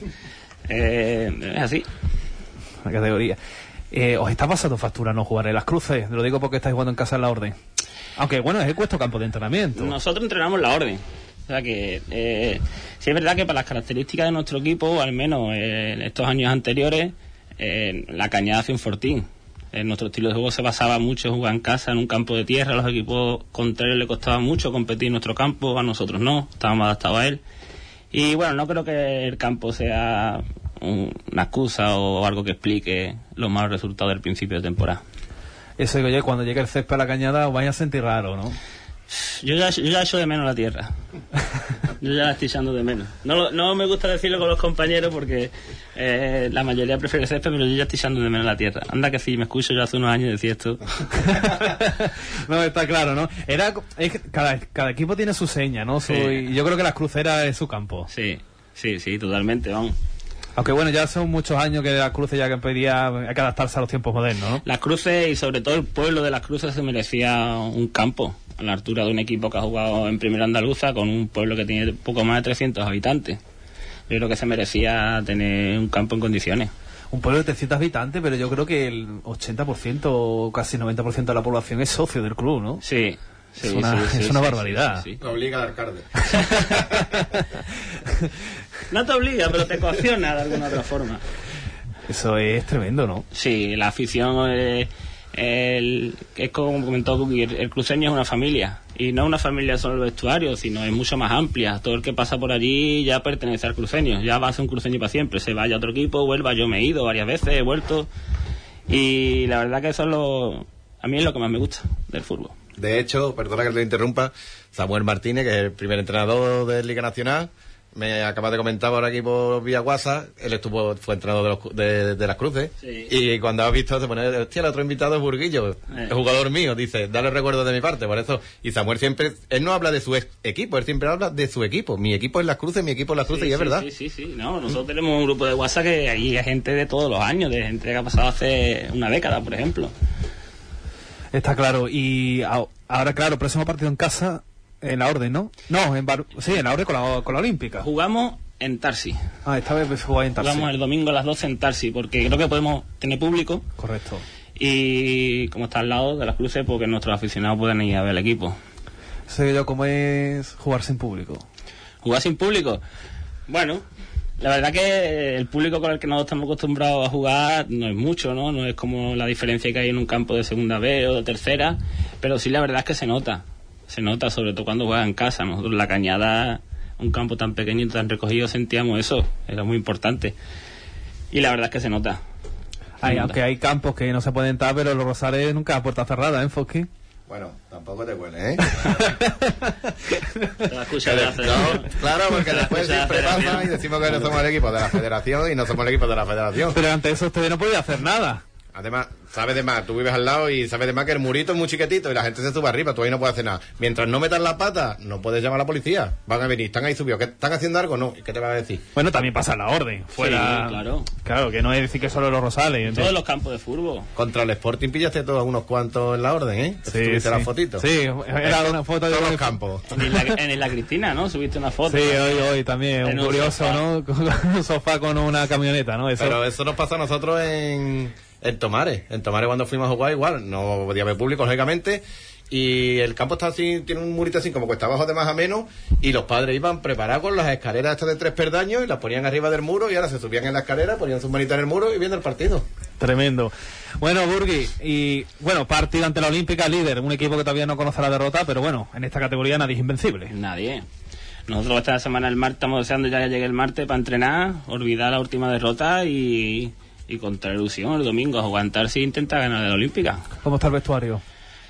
eh, es así. La categoría. Eh, ¿Os está pasando factura no jugar en las cruces? Lo digo porque estáis jugando en casa en la Orden. Aunque bueno, es el puesto campo de entrenamiento. Nosotros entrenamos la orden. O sea que eh, sí es verdad que para las características de nuestro equipo, al menos eh, en estos años anteriores, eh, la Cañada hace un fortín. En nuestro estilo de juego se basaba mucho en jugar en casa, en un campo de tierra. A los equipos contrarios le costaba mucho competir en nuestro campo, a nosotros no, estábamos adaptados a él. Y bueno, no creo que el campo sea un, una excusa o algo que explique los malos resultados del principio de temporada. Eso digo yo, cuando llegue el césped a la Cañada os vais a sentir raro, ¿no? Yo ya, yo ya echo de menos la tierra. Yo ya la estoy echando de menos. No, no me gusta decirlo con los compañeros porque eh, la mayoría prefiere el césped, pero yo ya estoy echando de menos la tierra. Anda que sí, me escucho yo hace unos años decir esto. No, está claro, ¿no? Era, es que cada, cada equipo tiene su seña, ¿no? Su, Sí. y yo creo que las cruceras es su campo. Sí, sí, sí, totalmente, vamos. Aunque bueno, ya son muchos años que las cruces ya que pedía, hay que adaptarse a los tiempos modernos, ¿no? Las Cruces y sobre todo el pueblo de Las Cruces se merecía un campo a la altura de un equipo que ha jugado en Primera Andaluza con un pueblo que tiene poco más de trescientos habitantes. Yo creo que se merecía tener un campo en condiciones. Un pueblo de trescientos habitantes, pero yo creo que el ochenta por ciento o casi noventa por ciento de la población es socio del club, ¿no? Sí, sí, Es una- sí, sí, es una sí, barbaridad. sí, sí. Obliga al alcalde. No te obliga, pero te coacciona de alguna otra forma. Eso es tremendo, ¿no? Sí, la afición eh, el, es como comentó Buki, el, el cruceño es una familia y no una familia solo el vestuario, sino es mucho más amplia. Todo el que pasa por allí ya pertenece al cruceño, ya va a ser un cruceño para siempre. Se vaya a otro equipo, vuelva. Yo me he ido varias veces, he vuelto y la verdad que eso es lo, a mí es lo que más me gusta del fútbol. De hecho, perdona que te interrumpa, Samuel Martínez, que es el primer entrenador de Liga Nacional, me acaba de comentar por aquí por vía WhatsApp, él estuvo, fue entrenador de, los, de, de las Cruces, Sí. y cuando ha visto se pone, hostia, el otro invitado es Burguillo, Eh. el jugador mío, dice, dale recuerdo de mi parte, por eso, y Samuel siempre, él no habla de su ex- equipo, él siempre habla de su equipo, mi equipo es las Cruces, mi equipo es las Cruces, Sí, y es sí, verdad. Sí, sí, sí. No, nosotros tenemos un grupo de WhatsApp que ahí hay gente de todos los años, de gente que ha pasado hace una década, por ejemplo. Está claro. Y a- ahora, claro, próximo partido en casa, en la Orden, ¿no? No, en Bar- sí, en la Orden con la, con la Olímpica. Jugamos en Tarsi. Ah, esta vez jugáis en Tarsi. Jugamos el domingo a las doce en Tarsi, porque creo que podemos tener público Correcto. y como está al lado de las Cruces, porque nuestros aficionados pueden ir a ver el equipo. Sé yo cómo es jugar sin público. ¿Jugar sin público? Bueno, la verdad que el público con el que nosotros estamos acostumbrados a jugar no es mucho, ¿no? No es como la diferencia que hay en un campo de segunda B o de tercera, pero sí la verdad es que se nota. Se nota, sobre todo cuando juegas en casa. Nosotros en la Cañada, un campo tan pequeño y tan recogido, sentíamos eso. Era muy importante. Y la verdad es que se nota. Se Hay, nota. aunque hay campos que no se pueden entrar, pero los Rosales nunca a puerta cerrada, ¿eh, Fosky? Bueno, tampoco te huele, ¿eh? Te va a escuchar la No, federación. claro, porque Te va a después escuchar la siempre pasa federación. y decimos que no somos el equipo de la federación y no somos el equipo de la federación. Pero ante eso ustedes no podían hacer nada. Además, sabes de más, tú vives al lado y sabes de más que el murito es muy chiquitito y la gente se sube arriba, tú ahí no puedes hacer nada. Mientras no metas la pata, no puedes llamar a la policía. Van a venir, están ahí subidos, ¿qué están haciendo algo? No, ¿y qué te van a decir? Bueno, también pasa en la Orden. Fuera... Sí, claro. Claro, que no es decir que solo los Rosales. Todos los campos de fútbol. Contra el Sporting pillaste todos unos cuantos en la orden, ¿eh? Sí, Tuviste sí. la fotito. Sí, era una foto de todos los campos. En Isla, en Isla Cristina, ¿no? Subiste una foto. Sí, hoy, hoy también, un En un curioso, sofá. ¿no? Con un sofá con una camioneta, ¿no? Eso. Pero eso nos pasa a nosotros en, en Tomares. En Tomares cuando fuimos a jugar igual, no podía haber público, lógicamente. Y el campo está así, tiene un murito así como cuesta abajo de más a menos. Y los padres iban preparados con las escaleras estas de tres perdaños y las ponían arriba del muro y ahora se subían en la escalera, ponían sus manitas en el muro y viendo el partido. Tremendo. Bueno, Burgui, y bueno, partido ante la Olímpica, líder, un equipo que todavía no conoce la derrota, pero bueno, en esta categoría nadie es invencible. Nadie. Nosotros esta semana, el martes, estamos deseando ya que llegue el martes para entrenar, olvidar la última derrota y, y contra ilusión el domingo, aguantar si intenta ganar la Olímpica. ¿Cómo está el vestuario?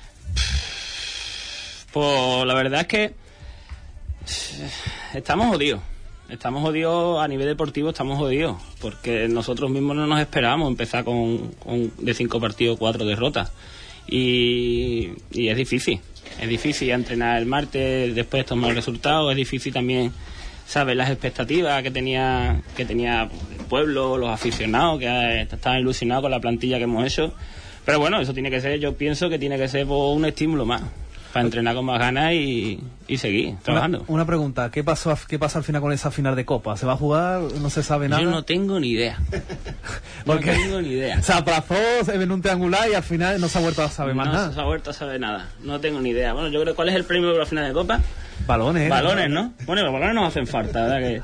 Pues la verdad es que estamos jodidos. Estamos jodidos a nivel deportivo, estamos jodidos. Porque nosotros mismos no nos esperábamos empezar con, con de cinco partidos, cuatro derrotas. Y, y es difícil. Es difícil entrenar el martes después de estos malos resultados. Es difícil también saber las expectativas que tenía que tenía el pueblo, los aficionados, que eh, estaban ilusionados con la plantilla que hemos hecho. Pero bueno, eso tiene que ser, yo pienso que tiene que ser pues, un estímulo más. para entrenar con más ganas y, y seguir trabajando. Una, una pregunta, ¿qué pasó, qué pasa al final con esa final de Copa? ¿Se va a jugar? ¿No se sabe nada? Yo no tengo ni idea. No Porque tengo ni idea. se aplazó en un triangular y al final no se ha vuelto a saber más no nada. No se ha vuelto a saber nada. No tengo ni idea. Bueno, yo creo, ¿cuál es el premio de la final de Copa? Balones, ¿eh? Balones, ¿no? Bueno, los balones nos hacen falta, ¿verdad? Que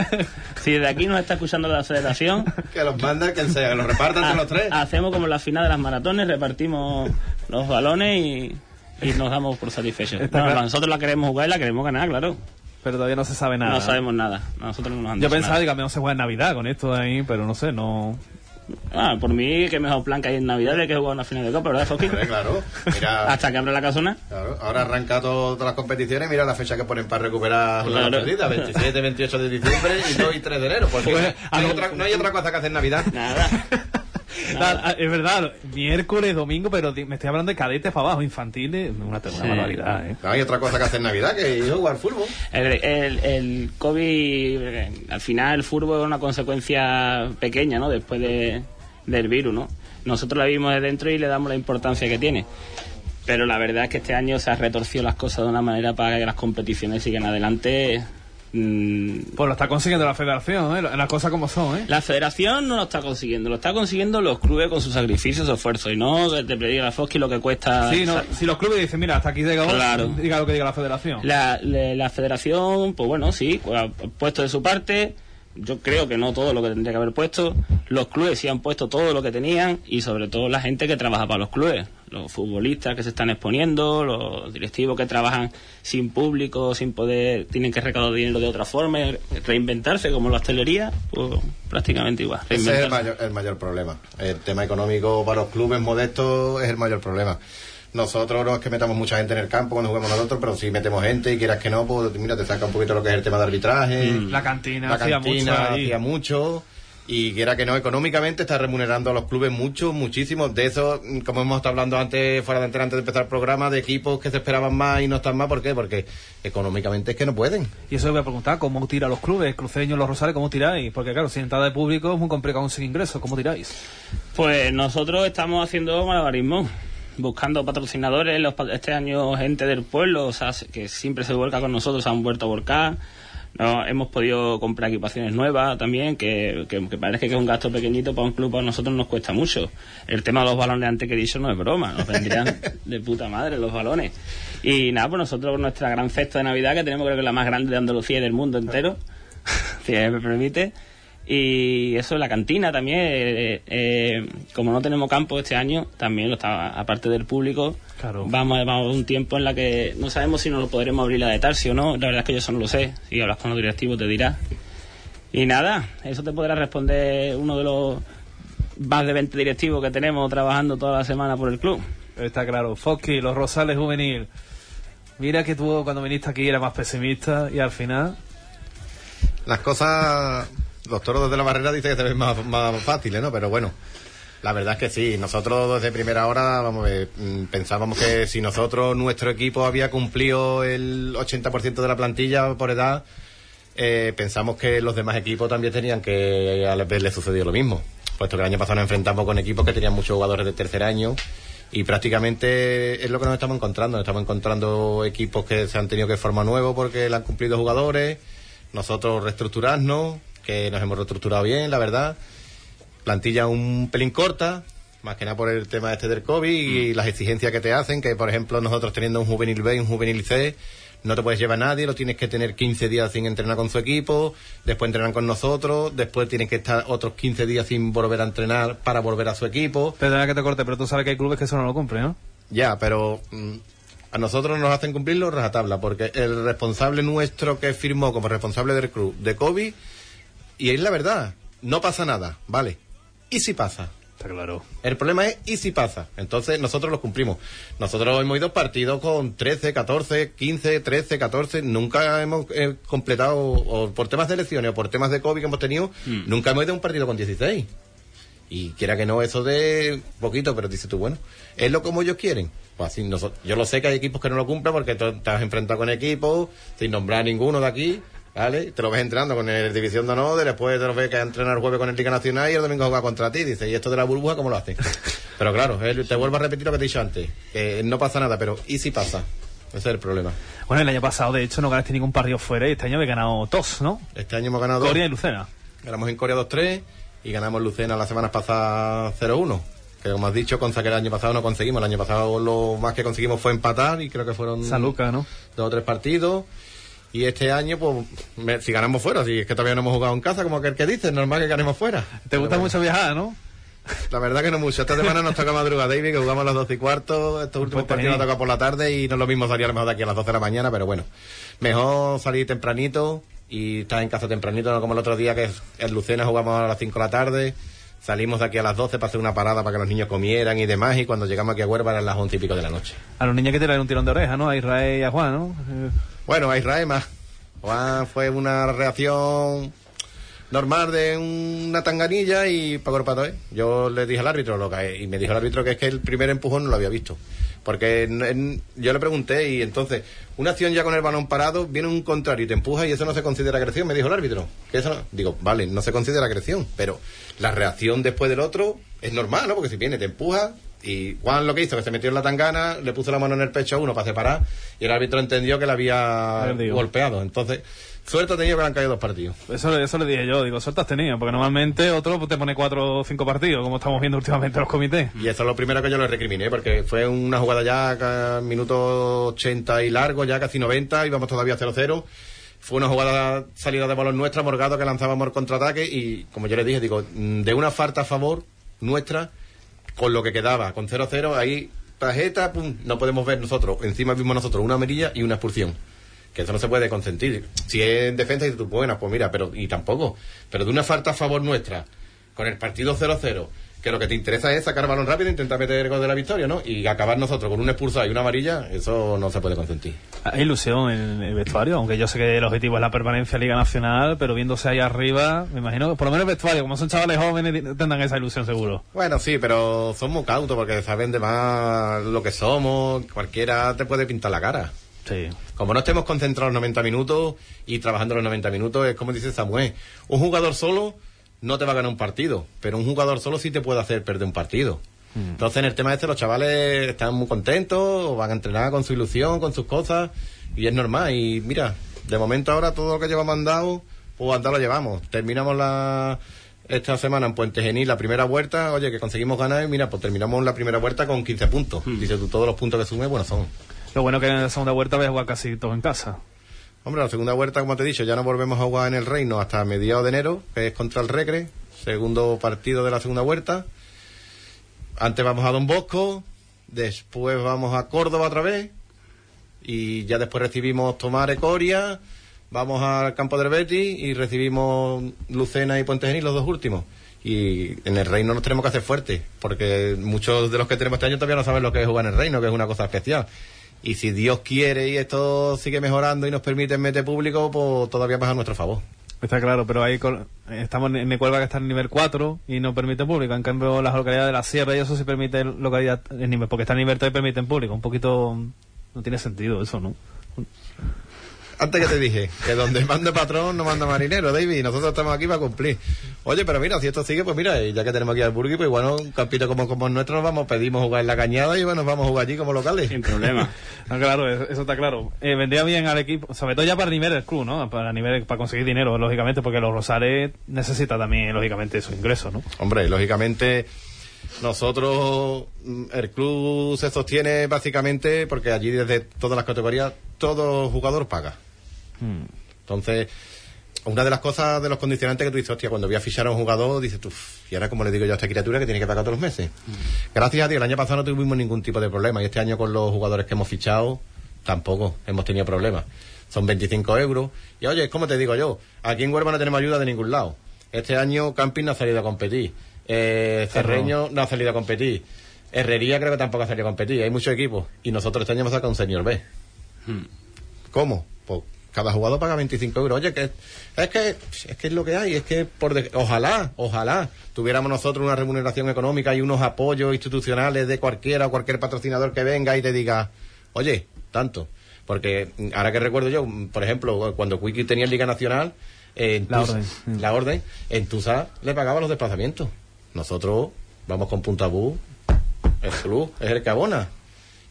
si de aquí nos está escuchando la federación, que los mandan, que sea, que los repartan entre los tres. Hacemos como en la final de las maratones, repartimos los balones y, y nos damos por satisfechos. No, claro. Nosotros la queremos jugar y la queremos ganar, claro. Pero todavía no se sabe nada. No sabemos nada. Nosotros no nos han Yo dicho pensaba nada. que a lo mejor se juega en Navidad con esto de ahí, pero no sé, no... Ah, por mí, que mejor plan que hay en Navidad de que jugar una final de Copa, ¿verdad, Fosky? Claro, mira, Hasta que abra la casona. claro, ahora arranca todo- todas las competiciones, mira la fecha que ponen para recuperar Claro. la perdida, veintisiete, veintiocho de diciembre y dos y tres de enero, porque Pues, no, hay otra, no hay otra cosa que hacer en Navidad. Nada. Ah, ah, es verdad, miércoles, domingo, pero di- me estoy hablando de cadetes para abajo, infantiles, una, una Sí. barbaridad, ¿eh? No hay otra cosa que hacer en Navidad que ir a jugar fútbol. El, el, el COVID, eh, al final el fútbol es una consecuencia pequeña, ¿no? Después de, del virus, ¿no? Nosotros la vimos de dentro y le damos la importancia que tiene. Pero la verdad es que este año se han retorcido las cosas de una manera para que las competiciones sigan adelante. Mm, Pues lo está consiguiendo la federación, ¿eh? Las cosas como son, ¿eh? La federación no lo está consiguiendo, lo está consiguiendo los clubes con sus sacrificios, su esfuerzo, y no que te prediga Fosky lo que cuesta. Sí, no, si los clubes dicen, mira, hasta aquí llegamos, Claro. diga lo que diga la federación. La, la, la federación, pues bueno, sí, ha puesto de su parte. Yo creo que no todo lo que tendría que haber puesto. Los clubes sí han puesto todo lo que tenían y sobre todo la gente que trabaja para los clubes. Los futbolistas que se están exponiendo, los directivos que trabajan sin público, sin poder, tienen que recaudar dinero de otra forma, reinventarse como la hostelería, pues prácticamente igual. Ese es el reinventarse. mayor, el mayor problema. El tema económico para los clubes modestos es el mayor problema. Nosotros no es que metamos mucha gente en el campo cuando jugamos nosotros, pero sí metemos gente y quieras que no, pues mira, te saca un poquito lo que es el tema de arbitraje. Mm. La cantina, La hacía cantina mucho ahí. hacía mucho. Y quiera que no, económicamente está remunerando a los clubes mucho, muchísimo. De eso, como hemos estado hablando antes, fuera de antena, antes de empezar el programa, de equipos que se esperaban más y no están más. ¿Por qué? Porque económicamente es que no pueden. Y eso voy a preguntar, ¿cómo tiran los clubes, cruceños, los Rosales, cómo tiráis? Porque claro, sin entrada de público es muy complicado conseguir ingresos, ¿cómo tiráis? Pues nosotros estamos haciendo malabarismo, buscando patrocinadores. Los, pa- este año gente del pueblo, o sea, que siempre se vuelca con nosotros, se han vuelto a volcar. No, hemos podido comprar equipaciones nuevas también, que, que, que parece que es un gasto pequeñito para un club, para nosotros nos cuesta mucho. El tema de los balones antes que he dicho no es broma, nos vendrían de puta madre los balones. Y nada, pues nosotros nuestra gran cesta de Navidad, que tenemos creo que es la más grande de Andalucía y del mundo entero, si me permite. Y eso, la cantina también, eh, eh, como no tenemos campo este año, también lo está, aparte del público, Claro. vamos, vamos a un tiempo en la que no sabemos si nos lo podremos abrir la de Tarsi o no. La verdad es que yo eso no lo sé, si hablas con los directivos te dirá. Y nada, eso te podrá responder uno de los más de veinte directivos que tenemos trabajando toda la semana por el club. Está claro, Fosky, los Rosales juvenil. Mira que tú cuando viniste aquí eras más pesimista y al final... Las cosas, los toros desde la barrera dicen que se ven más, más fáciles, ¿no? Pero bueno, la verdad es que sí. Nosotros desde primera hora, vamos a ver, mm, pensábamos que si nosotros, nuestro equipo había cumplido el ochenta por ciento de la plantilla por edad, eh, pensamos que los demás equipos también tenían que a la vez les sucedió lo mismo. Puesto que el año pasado nos enfrentamos con equipos que tenían muchos jugadores de tercer año y prácticamente es lo que nos estamos encontrando. Nos estamos encontrando equipos que se han tenido que formar nuevos porque le han cumplido jugadores. Nosotros reestructurarnos, que nos hemos reestructurado bien, la verdad. Plantilla un pelín corta, más que nada por el tema este del COVID y las exigencias que te hacen, que por ejemplo nosotros teniendo un juvenil B y un juvenil C, no te puedes llevar a nadie, lo tienes que tener quince días sin entrenar con su equipo, después entrenan con nosotros, después tienes que estar otros quince días sin volver a entrenar para volver a su equipo. Perdona que te corte, pero tú sabes que hay clubes que eso no lo cumplen, ¿no? Ya, pero mm, a nosotros nos hacen cumplirlo rajatabla, porque el responsable nuestro que firmó como responsable del club de COVID, y es la verdad, no pasa nada, ¿vale? ¿Y si pasa? Está claro. El problema es ¿y si pasa? Entonces nosotros lo cumplimos. Nosotros hemos ido partidos con trece, catorce, quince, trece, catorce. Nunca hemos eh, completado, o por temas de elecciones o por temas de COVID que hemos tenido, Mm. nunca hemos ido a un partido con dieciséis. Y quiera que no, eso de poquito, pero dices tú, bueno, ¿es lo como ellos quieren? Pues así, noso- yo lo sé que hay equipos que no lo cumplen porque tú te has enfrentado con equipos sin nombrar ninguno de aquí, ¿vale? Te lo ves entrenando con el División de Honor, después te lo ves que entrenar el jueves con el Liga Nacional y el domingo juega contra ti. Dice, ¿y esto de la burbuja cómo lo hacen? Pero claro, él- te vuelvo a repetir lo que te he dicho antes, que no pasa nada, pero ¿y si pasa? Ese es el problema. Bueno, el año pasado, de hecho, no ganaste ningún partido fuera y este año habéis ganado todos, ¿no? Este año hemos ganado dos. Coria y Lucena. Ganamos en Coria dos tres y ganamos Lucena la semana pasada cero uno. Que como has dicho, cosa que el año pasado no conseguimos. El año pasado lo más que conseguimos fue empatar y creo que fueron San Lucas, ¿no? Dos o tres partidos. Y este año, pues, me, si ganamos fuera, si es que todavía no hemos jugado en casa, como aquel que dice, es normal que ganemos fuera. ¿Te Pero gusta bueno, mucho viajar, no? La verdad que no mucho. Esta semana nos toca madrugar, David, que jugamos a las doce y cuarto. Estos últimos Pues partidos nos tenéis. toca por la tarde y no es lo mismo salir a lo mejor de aquí a las doce de la mañana, pero bueno. Mejor salir tempranito y estar en casa tempranito, no como el otro día que en Lucena jugamos a las cinco de la tarde. Salimos de aquí a las doce para hacer una parada para que los niños comieran y demás, y cuando llegamos aquí a Huelva eran las once y pico de la noche. A los niños que te traen un tirón de oreja, ¿no? A Israel y a Juan, ¿no? Eh, Bueno, a Israel más. Juan fue una reacción normal de una tanganilla y para pato, ¿eh? Yo le dije al árbitro lo que y me dijo el árbitro que es que el primer empujón no lo había visto. Porque en, en, yo le pregunté y entonces, una acción ya con el balón parado, viene un contrario y te empuja y eso no se considera agresión, me dijo el árbitro. Que eso no, digo, vale, no se considera agresión, pero la reacción después del otro es normal, ¿no? Porque si viene, te empuja y Juan lo que hizo, que se metió en la tangana, le puso la mano en el pecho a uno para separar y el árbitro entendió que le había Perdido. golpeado. Entonces, suerte ha tenido que le han caído dos partidos. Eso, eso le dije yo, digo, suerte has tenido, porque normalmente otro pues, te pone cuatro o cinco partidos, como estamos viendo últimamente en los comités. Y eso es lo primero que yo le recriminé, porque fue una jugada ya ca- minuto ochenta y largo, ya casi noventa, íbamos todavía cero cero. Fue una jugada salida de balón nuestra, Morgado, que lanzábamos el contraataque y, como yo le dije, digo, mm, de una falta a favor nuestra, con lo que quedaba, con cero cero, ahí, tarjeta, pum, no podemos ver nosotros, encima vimos nosotros una amarilla y una expulsión. Que eso no se puede consentir. Si es en defensa y tú, buena, pues mira, pero y tampoco. Pero de una falta a favor nuestra, con el partido cero cero, que lo que te interesa es sacar balón rápido e intentar meter el gol de la victoria, ¿no? Y acabar nosotros con un expulsado y una amarilla, eso no se puede consentir. Hay ilusión en el vestuario, aunque yo sé que el objetivo es la permanencia en Liga Nacional, pero viéndose ahí arriba, me imagino que por lo menos el vestuario, como son chavales jóvenes, tendrán esa ilusión seguro. Bueno, sí, pero son muy cautos porque saben de más lo que somos, cualquiera te puede pintar la cara. Sí. Como no estemos concentrados noventa minutos y trabajando los noventa minutos, es como dice Samuel, un jugador solo no te va a ganar un partido, pero un jugador solo sí te puede hacer perder un partido. Mm. Entonces en el tema este los chavales están muy contentos, van a entrenar con su ilusión, con sus cosas, y es normal. Y mira, de momento ahora todo lo que llevamos andado, pues andado lo llevamos. Terminamos la esta semana en Puente Genil la primera vuelta, oye, que conseguimos ganar, y mira, pues terminamos la primera vuelta con quince puntos. Mm. Dice tú, todos los puntos que sumes, bueno, son. Lo bueno que en la segunda vuelta vais a jugar casi todos en casa. Hombre, la segunda vuelta, como te he dicho, ya no volvemos a jugar en el Reino hasta mediados de enero, que es contra el Recre, segundo partido de la segunda vuelta. Antes vamos a Don Bosco, después vamos a Córdoba otra vez, y ya después recibimos Tomar y Coria, vamos al campo del Betis y recibimos Lucena y Puente Genil, los dos últimos. Y en el Reino nos tenemos que hacer fuertes, porque muchos de los que tenemos este año todavía no saben lo que es jugar en el Reino, que es una cosa especial. Y si Dios quiere y esto sigue mejorando y nos permite meter público, pues todavía más a nuestro favor. Está claro, pero ahí con, estamos en Ecuelva, que está en nivel cuatro y no permite público. En cambio, las localidades de la Sierra y eso sí permite localidad en nivel, porque está en nivel tres y permiten público. Un poquito, no tiene sentido eso, ¿no? Antes que te dije, que donde manda patrón no manda marinero, David, y nosotros estamos aquí para cumplir. Oye, pero mira, si esto sigue, pues mira, ya que tenemos aquí al Burgui, pues bueno, un campito como, como el nuestro, nos vamos, pedimos jugar en la Cañada y bueno, vamos a jugar allí como locales. Sin problema. No, claro, eso, eso está claro. Eh, vendría bien al equipo, sobre todo ya para el nivel del club, ¿no? Para nivel, para conseguir dinero, lógicamente, porque los Rosales necesita también, lógicamente, esos ingresos, ¿no? Hombre, lógicamente, nosotros, el club se sostiene básicamente porque allí desde todas las categorías, todo jugador paga. Hmm. Entonces, una de las cosas, de los condicionantes que tú dices, hostia, cuando voy a fichar a un jugador, dices tú, y ahora como le digo yo a esta criatura que tiene que pagar todos los meses. Hmm. Gracias a Dios, el año pasado no tuvimos ningún tipo de problema, y este año con los jugadores que hemos fichado, tampoco hemos tenido problemas. Son veinticinco euros, y oye, ¿cómo te digo yo? Aquí en Huelva no tenemos ayuda de ningún lado. Este año Camping no ha salido a competir, eh, Cerreño no ha salido a competir, Herrería creo que tampoco ha salido a competir, hay muchos equipos, y nosotros este año hemos sacado un Senior B. Hmm. ¿Cómo? Pues cada jugador paga veinticinco euros. Oye, que es que es que es lo que hay, es que por de, ojalá, ojalá tuviéramos nosotros una remuneración económica y unos apoyos institucionales de cualquiera o cualquier patrocinador que venga y te diga, oye, tanto. Porque ahora que recuerdo yo, por ejemplo, cuando Quickie tenía Liga Nacional, eh, en la, Tusa, orden. la orden, en Tusa le pagaba los desplazamientos. Nosotros vamos con Punta Bú, el club es el que abona.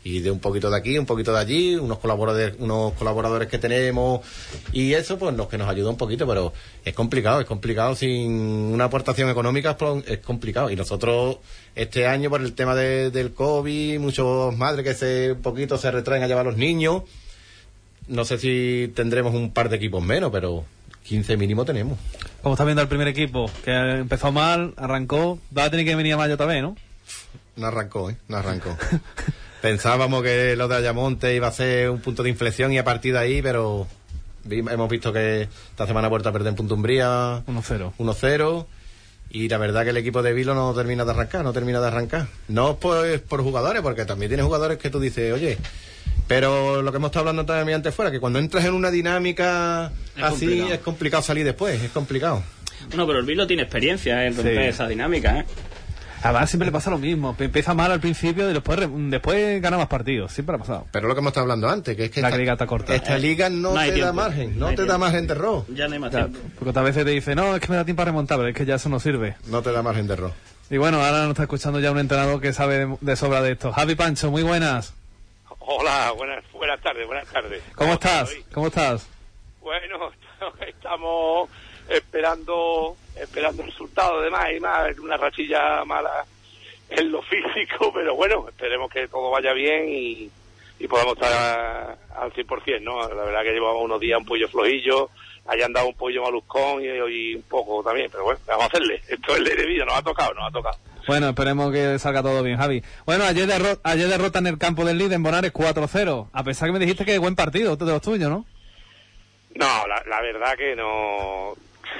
y de un poquito de aquí, un poquito de allí, unos colaboradores, unos colaboradores que tenemos y eso pues los que nos ayuda un poquito, pero es complicado, es complicado sin una aportación económica, es complicado. Y nosotros este año por el tema de, del COVID, muchos madres que se un poquito se retraen a llevar a los niños, no sé si tendremos un par de equipos menos, pero quince mínimo tenemos. ¿Cómo está viendo el primer equipo? Que empezó mal, arrancó, va a tener que venir a mayo también, ¿no? No arrancó, ¿eh? No arrancó. Pensábamos que lo de Ayamonte iba a ser un punto de inflexión y a partir de ahí, pero hemos visto que esta semana ha vuelto a perder en Punta Umbría uno cero. uno cero y la verdad que el equipo de Vilo no termina de arrancar, no termina de arrancar. No por, por jugadores, porque también tiene jugadores que tú dices, oye, pero lo que hemos estado hablando también antes fuera, que cuando entras en una dinámica es así complicado. Es complicado salir después, es complicado. Bueno, pero el Vilo tiene experiencia en romper Sí. esa dinámica, ¿eh? Además siempre le pasa lo mismo, empieza mal al principio y después, después gana más partidos, siempre ha pasado. Pero lo que hemos estado hablando antes, que es que La esta, liga está corta. esta Eh, liga no, no hay te da tiempo. margen, no, No hay te da tiempo. margen de error. Ya no hay más Ya, tiempo. porque otras veces te dice, no, es que me da tiempo para remontar, pero es que ya eso no sirve. No te da margen de error. Y bueno, ahora nos está escuchando ya un entrenador que sabe de, de sobra de esto. Javi Pancho, muy buenas. Hola, buenas, buenas tardes, buenas tardes. ¿Cómo estás? hoy? ¿Cómo estás? Bueno, estamos esperando esperando resultados de más y más, una rachilla mala en lo físico, pero bueno, esperemos que todo vaya bien y, y podamos estar a- al cien por ciento, ¿no? La verdad que llevamos unos días un pollo flojillo, hayan dado un pollo maluscón y, y un poco también, pero bueno, vamos a hacerle. Esto es ley de vida, nos ha tocado, nos ha tocado. Bueno, esperemos que salga todo bien, Javi. Bueno, ayer, derro ayer derrota en el campo del líder en Bonares cuatro cero, a pesar que me dijiste que buen partido de los tuyos, ¿no? No, la, la verdad que no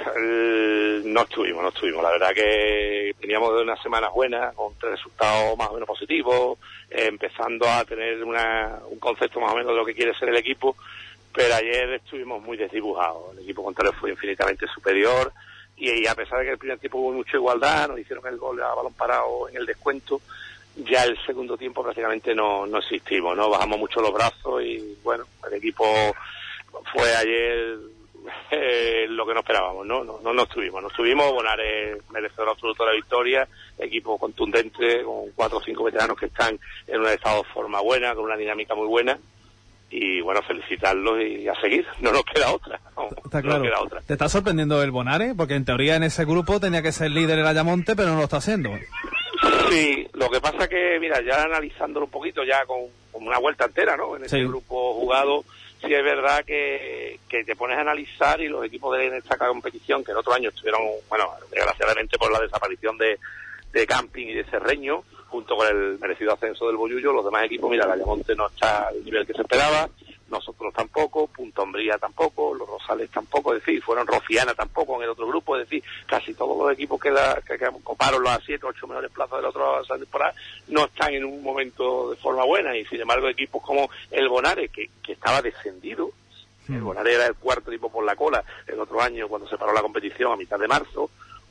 el- no estuvimos, no estuvimos. La verdad que teníamos unas semanas buenas, con tres resultados más o menos positivos, eh, empezando a tener una, un concepto más o menos de lo que quiere ser el equipo, pero ayer estuvimos muy desdibujados. El equipo contrario fue infinitamente superior y, y a pesar de que el primer tiempo hubo mucha igualdad, nos hicieron el gol a balón parado en el descuento, ya el segundo tiempo prácticamente no, no existimos, ¿no? Bajamos mucho los brazos y bueno, el equipo fue ayer eh, lo que no esperábamos, ¿no? No, no, no estuvimos, no estuvimos. Bonares merecedor absoluto de la victoria, equipo contundente, con cuatro o cinco veteranos que están en un estado de forma buena, con una dinámica muy buena, y bueno, felicitarlos y a seguir, no nos queda otra, no, Está no claro. nos queda otra. ¿Te está sorprendiendo el Bonares? Porque en teoría en ese grupo tenía que ser líder el Ayamonte, pero no lo está haciendo. Sí, lo que pasa que, mira, ya analizándolo un poquito, ya con, con una vuelta entera, ¿no? En ese Sí. grupo jugado, sí es verdad que, que te pones a analizar y los equipos de esta competición, que el otro año estuvieron, bueno, desgraciadamente por la desaparición de, de Camping y de Cerreño, junto con el merecido ascenso del Bollullo, los demás equipos, mira, el Ayamonte no está al nivel que se esperaba, nosotros tampoco, Punta Umbría tampoco, los Rosales tampoco, es decir, fueron Rociana tampoco en el otro grupo, es decir, casi todos los equipos que, la, que, que ocuparon las siete o ocho mejores plazas del otro esa temporada no están en un momento de forma buena, y sin embargo equipos como el Bonares, que, que estaba descendido, el Bonares era el cuarto equipo por la cola el otro año cuando se paró la competición a mitad de marzo,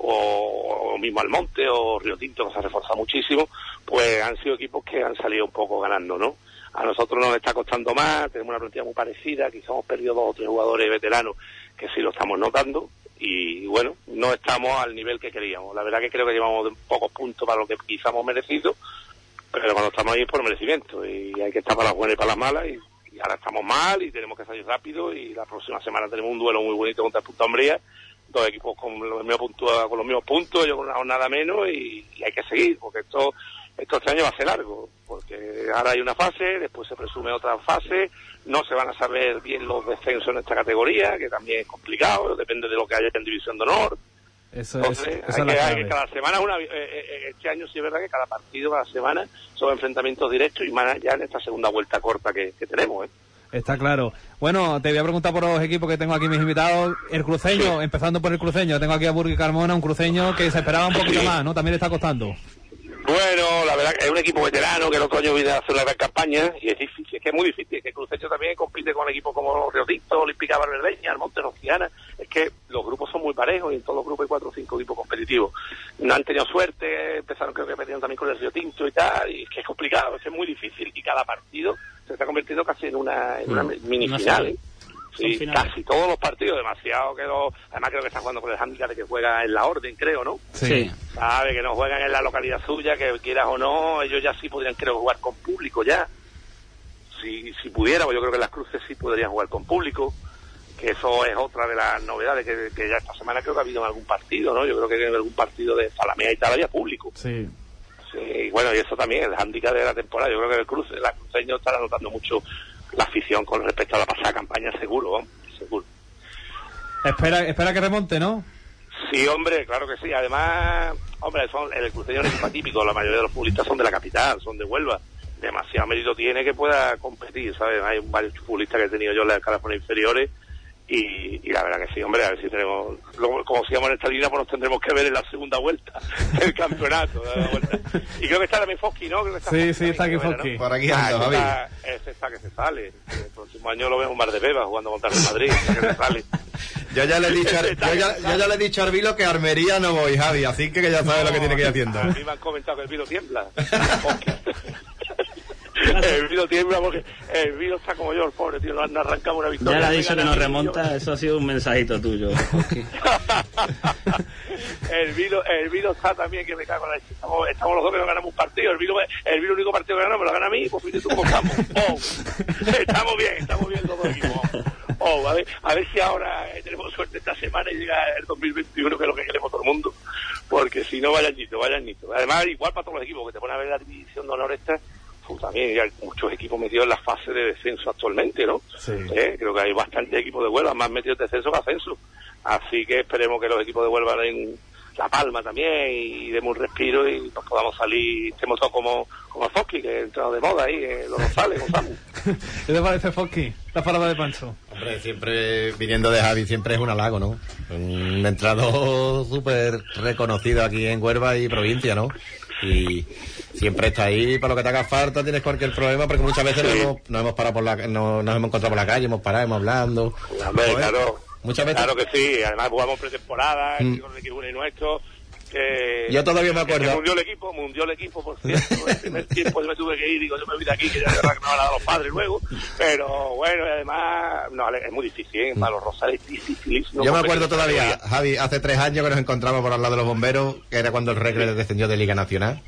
o, o mismo Almonte o Río Tinto, que se ha reforzado muchísimo, pues han sido equipos que han salido un poco ganando, ¿no? A nosotros nos está costando más, tenemos una plantilla muy parecida, quizás hemos perdido dos o tres jugadores veteranos que sí lo estamos notando, y bueno, no estamos al nivel que queríamos. La verdad que creo que llevamos pocos puntos para lo que quizás hemos merecido, pero cuando estamos ahí es por merecimiento, y hay que estar para las buenas y para las malas, y, y ahora estamos mal y tenemos que salir rápido, y la próxima semana tenemos un duelo muy bonito contra el Punta Umbría, dos equipos con los mismos puntos, con los mismos puntos, yo con una jornada menos, y, y hay que seguir, porque esto esto este año va a ser largo, porque ahora hay una fase, después se presume otra fase, no se van a saber bien los descensos en esta categoría, que también es complicado, depende de lo que haya en División de Honor. Eso Entonces, es, esa hay es que, la hay que clave. cada semana, una, eh, eh, este año sí es verdad que cada partido, cada semana, son enfrentamientos directos, y más ya en esta segunda vuelta corta que, que tenemos, ¿eh? Está claro. Bueno, te voy a preguntar por los equipos que tengo aquí mis invitados. El cruceño, empezando por el cruceño, tengo aquí a Burgui Carmona, un cruceño que se esperaba un poquito más, ¿no? También le está costando. Bueno, la verdad que es un equipo veterano que el otro año viene a hacer una gran campaña, y es difícil, es que es muy difícil, que el Cruceño también compite con equipos como Río Tinto, Olímpica Barberdeña, Almonte Rociana. Es que los grupos son muy parejos y en todos los grupos hay cuatro o cinco equipos competitivos. No han tenido suerte, empezaron creo que perdieron también con el Río Tinto y tal, y es que es complicado, es que es muy difícil, y cada partido se está convirtiendo casi en una, en una Mm. mini Una final, final. ¿eh? Son Sí, finales. casi todos los partidos, demasiado quedó. Además creo que está jugando con el handicap de que juega en la orden, creo, ¿no? Sí. Sabe que no juegan en la localidad suya, que quieras o no, ellos ya sí podrían, creo, jugar con público ya. si, si pudiéramos, yo creo que las Cruces sí podrían jugar con público, que eso es otra de las novedades que, que ya esta semana creo que ha habido en algún partido, ¿no? Yo creo que en algún partido de Zalamea y tal había público. Sí. Sí, y bueno, y eso también es el hándicap de la temporada. Yo creo que el cruce, la cruceño estará notando mucho la afición con respecto a la pasada campaña, seguro, ¿no? Seguro. Espera, espera que remonte, ¿no? Sí, hombre, claro que sí. Además, hombre, son, el cruceño no es atípico, la mayoría de los futbolistas son de la capital, son de Huelva. Demasiado mérito tiene que pueda competir, ¿sabes? Hay varios futbolistas que he tenido yo en las escalafones inferiores y, y la verdad que sí, hombre, a ver si tenemos, como, como sigamos en esta línea, pues nos tendremos que ver en la segunda vuelta del campeonato. De la vuelta. Y creo que está también Fosky, ¿no? Creo que está sí, Fosky sí, está aquí Fosky. ¿no? Por aquí ah, anda, Javi. está, ese está que se sale. El próximo año lo vemos en Mar de Beba jugando contra el Madrid, está que se sale. Yo ya le he dicho, yo ya, yo ya le he dicho a Arvilo que a Armería no voy, Javi, así que, que ya sabe no, lo que tiene que ir haciendo. A mí me han comentado que el vino tiembla. El vino tiembla porque el vino está como yo, el pobre tío, no arrancamos una victoria. Ya le ha dicho que nos remonta, eso ha sido un mensajito tuyo. el vino el vino está también que me cago en la... Estamos, estamos los dos que no ganamos un partido, el vino, el vino único partido que ganamos me lo gana a mí, pues fíjate tú cómo estamos. Oh, estamos bien, estamos bien los dos equipos. Oh, a ver, a ver si ahora eh, tenemos suerte esta semana y llega el dos mil veintiuno, que es lo que queremos todo el mundo, porque si no, vaya añito, vaya añito. Además, igual para todos los equipos, que te ponen a ver la división de honor esta, pues también hay muchos equipos metidos en la fase de descenso actualmente, ¿no? Sí. ¿Eh? Creo que hay bastantes equipos de Huelva más metidos en descenso que ascenso. Así que esperemos que los equipos de Huelva den la palma también y demos un respiro y nos podamos salir, estemos todos como, como Fosky, que ha entrado de moda ahí, eh, los Rosales, Gonzalo. ¿Qué te parece, Fosky? La palabra de Pancho. Hombre, siempre viniendo de Javi, siempre es un halago, ¿no? Un entrenador súper reconocido aquí en Huelva y provincia, ¿no? Y siempre está ahí para lo que te haga falta, tienes cualquier problema, porque muchas veces sí. nos, hemos, nos hemos parado por la, no, nos hemos encontrado por la calle, hemos parado, hemos hablando. Hombre, claro. Muchas veces. Claro que sí, además jugamos pretemporada, mm. con el equipo y nuestro. Que, yo todavía me acuerdo. Que mundió el equipo, mundió el equipo, por cierto. El primer tiempo yo me tuve que ir, digo, yo me voy de aquí, que ya de verdad que me van a dar los padres luego. Pero bueno, y además, no, es muy difícil, ¿eh? Para los Rosales es dificilísimo. Yo me acuerdo todavía, Javi, hace tres años que nos encontramos por al lado de los bomberos, que era cuando el Recre descendió de Liga Nacional.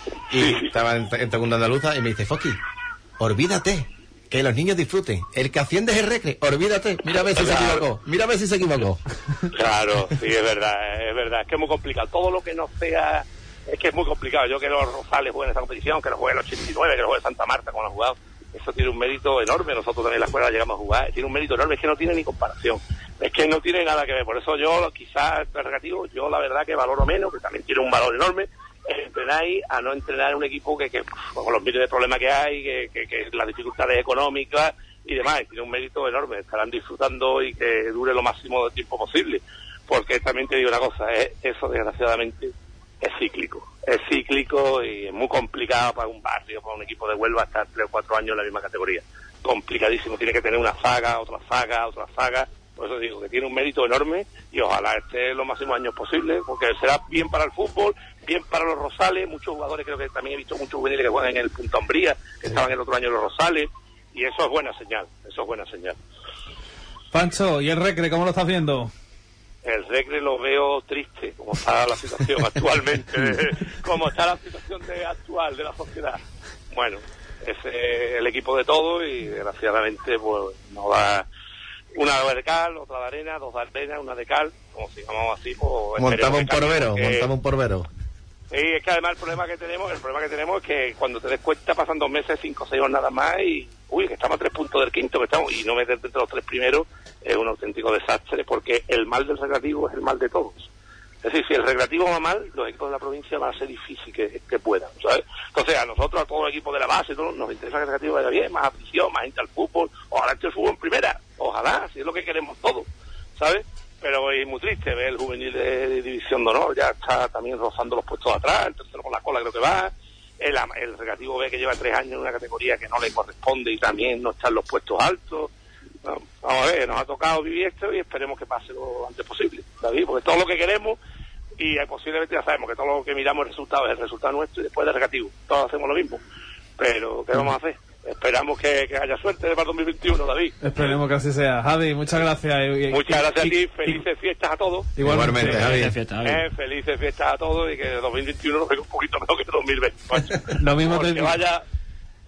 Y sí. estaba en, en segunda andaluza y me dice, Fosky, olvídate. Que los niños disfruten. El que asciende es el Recre. Olvídate. Mira a ver si claro. se equivocó. Mira a ver si se equivocó. Claro, sí, es verdad, es verdad. Es que es muy complicado. Todo lo que no sea... Es que es muy complicado. Yo que los Rosales jueguen esta competición, que los juegue el ochenta y nueve, que los juegue Santa Marta, como lo han jugado. Eso tiene un mérito enorme. Nosotros también en la escuela llegamos a jugar. Tiene un mérito enorme. Es que no tiene ni comparación. Es que no tiene nada que ver. Por eso yo, quizás, el negativo, yo la verdad que valoro menos, que también tiene un valor enorme, entrenáis a no entrenar en un equipo que, que con los miles de problemas que hay, que, que, que las dificultades económicas y demás, tiene un mérito enorme, estarán disfrutando y que dure lo máximo de tiempo posible, porque también te digo una cosa, es, eso desgraciadamente es cíclico, es cíclico y es muy complicado para un barrio, para un equipo de Huelva estar tres o cuatro años en la misma categoría, complicadísimo, tiene que tener una saga, otra saga, otra saga. Por eso digo que tiene un mérito enorme y ojalá esté los máximos años posibles, porque será bien para el fútbol, bien para los Rosales, muchos jugadores, creo que también he visto muchos juveniles que juegan en el Punta Umbría, que sí. estaban el otro año en los Rosales, y eso es buena señal, eso es buena señal. Pancho, ¿y el Recre cómo lo estás viendo? El Recre lo veo triste, como está la situación actualmente, como está la situación de, actual de la sociedad. Bueno, es eh, el equipo de todo y desgraciadamente pues no da... Una de cal, otra de arena, dos de arena, una de cal, como si llamamos así, pues... Montamos un porvero, que... montamos un porvero. Sí, es que además el problema que tenemos, el problema que tenemos es que cuando te des cuenta pasan dos meses, cinco o seis horas nada más y... Uy, que estamos a tres puntos del quinto, que estamos, y no meterte entre los tres primeros es un auténtico desastre, porque el mal del Recreativo es el mal de todos. Es decir, si el Recreativo va mal, los equipos de la provincia van a ser difícil que, que puedan, ¿sabes? Entonces, a nosotros, a todo el equipo de la base, todo, nos interesa que el Recreativo vaya bien, más afición, más gente al fútbol, ojalá esté el fútbol en primera, ojalá, si es lo que queremos todos, ¿sabes? Pero es muy triste ver el juvenil de, de División de Honor, ya está también rozando los puestos de atrás, el tercero con la cola creo que va, el, el Recreativo B que lleva tres años en una categoría que no le corresponde y también no está en los puestos altos. No, vamos a ver, nos ha tocado vivir esto y esperemos que pase lo antes posible, David, porque todo lo que queremos y posiblemente ya sabemos que todo lo que miramos el resultado es el resultado nuestro y después del Recreativo, todos hacemos lo mismo, pero ¿qué vamos a hacer? Esperamos que, que haya suerte para el dos mil veintiuno, David. Esperemos que así sea. Javi, muchas gracias. Y, muchas y, gracias y, a ti, felices y, fiestas a todos. Igualmente, igualmente Javi. Felices fiestas, Javi. Eh, felices fiestas a todos y que el dos mil veintiuno nos venga un poquito mejor que el dos mil veinte. Lo mismo Porque te vaya...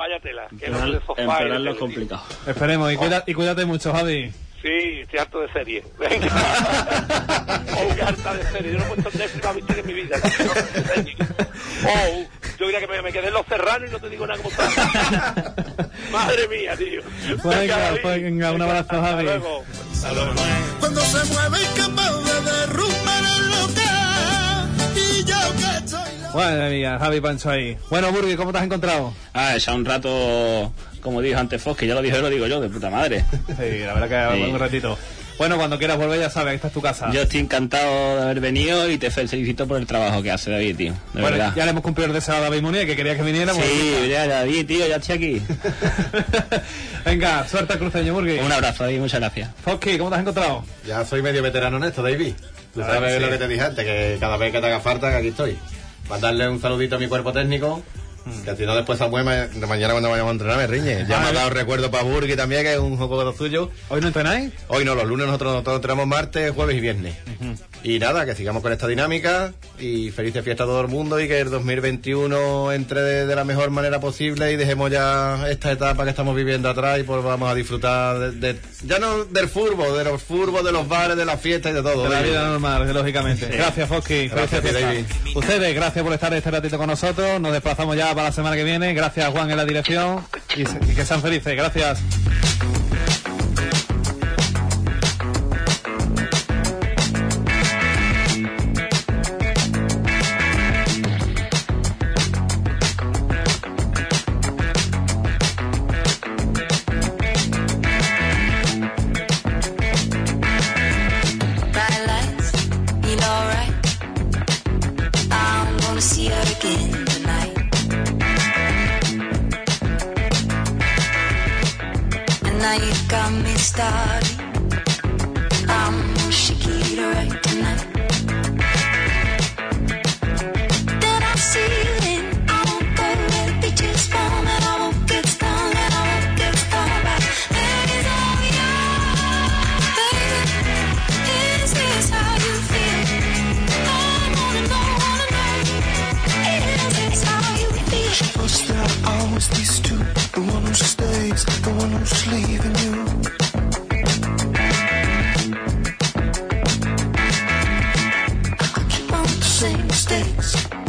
vaya tela. Que Empeorar- no sofá empeorarlo y es complicado. Esperemos, y, cuida, y cuídate mucho, Javi. Sí, estoy harto de serie. Venga. Oh, qué harta de serie. Yo no he puesto Netflix más visto en mi vida. Oh, yo diría que me, me quedé en Los Serranos y no te digo nada como está. Madre mía, tío. Pues venga, Javi. pues venga, un abrazo, Hasta Javi. luego. Hasta luego. Cuando se mueve capaz de derrumbar el local y yo que estoy loco. Madre mía, Javi Pancho ahí. Bueno, Burgui, ¿cómo te has encontrado? Ah, ya un rato, como dijo antes Fox, que ya lo dije, lo digo yo, de puta madre. Sí, la verdad que Sí. un ratito. Bueno, cuando quieras volver ya sabes, esta es tu casa. Yo estoy encantado de haber venido y te felicito por el trabajo que hace David, tío. De Bueno, verdad. ya le hemos cumplido el deseo a David Munier, que quería que viniéramos. Sí, ya, David, tío, ya estoy aquí. Venga, suerte al cruceño, Burgui. Un abrazo, David, muchas gracias. Fosky, ¿cómo te has encontrado? Ya soy medio veterano en esto, David. Tú La sabes verdad que lo sí. que te dije antes, que cada vez que te haga falta, que aquí estoy. Mandarle un saludito a mi cuerpo técnico, que si no después Samuel ma- de mañana cuando vayamos a entrenar me riñe. Ya Ah, me ha ¿eh? dado recuerdo para Burgui también, que es un juego de los suyos. ¿Hoy no entrenáis? Hoy no, los lunes nosotros, nosotros entrenamos martes, jueves y viernes. Y nada, que sigamos con esta dinámica y felices fiestas a todo el mundo y que el dos mil veintiuno entre de, de la mejor manera posible y dejemos ya esta etapa que estamos viviendo atrás y pues vamos a disfrutar de, de- ya no del fútbol, de los fútbol, de los bares, de las fiestas y de todo. De la David. vida normal, lógicamente. Gracias, Fosky. Gracias, Felices David. fiestas. Ustedes, gracias por estar este ratito con nosotros. Nos desplazamos ya para la semana que viene. Gracias, Juan, en la dirección. Y, se- y que sean felices. Gracias. Bright lights, feel alright. I'm gonna see her again tonight. And now you got me started. I'm gonna shake it right tonight. Then I see you in. I won't go where the beaches foam, and I won't get stung, and I won't get stung by. That is all we are, baby. Is this how you feel? I wanna know, wanna know. Is this how you feel? But there are always these two, the one who stays, the one who's leaving you. I keep on the same mistakes.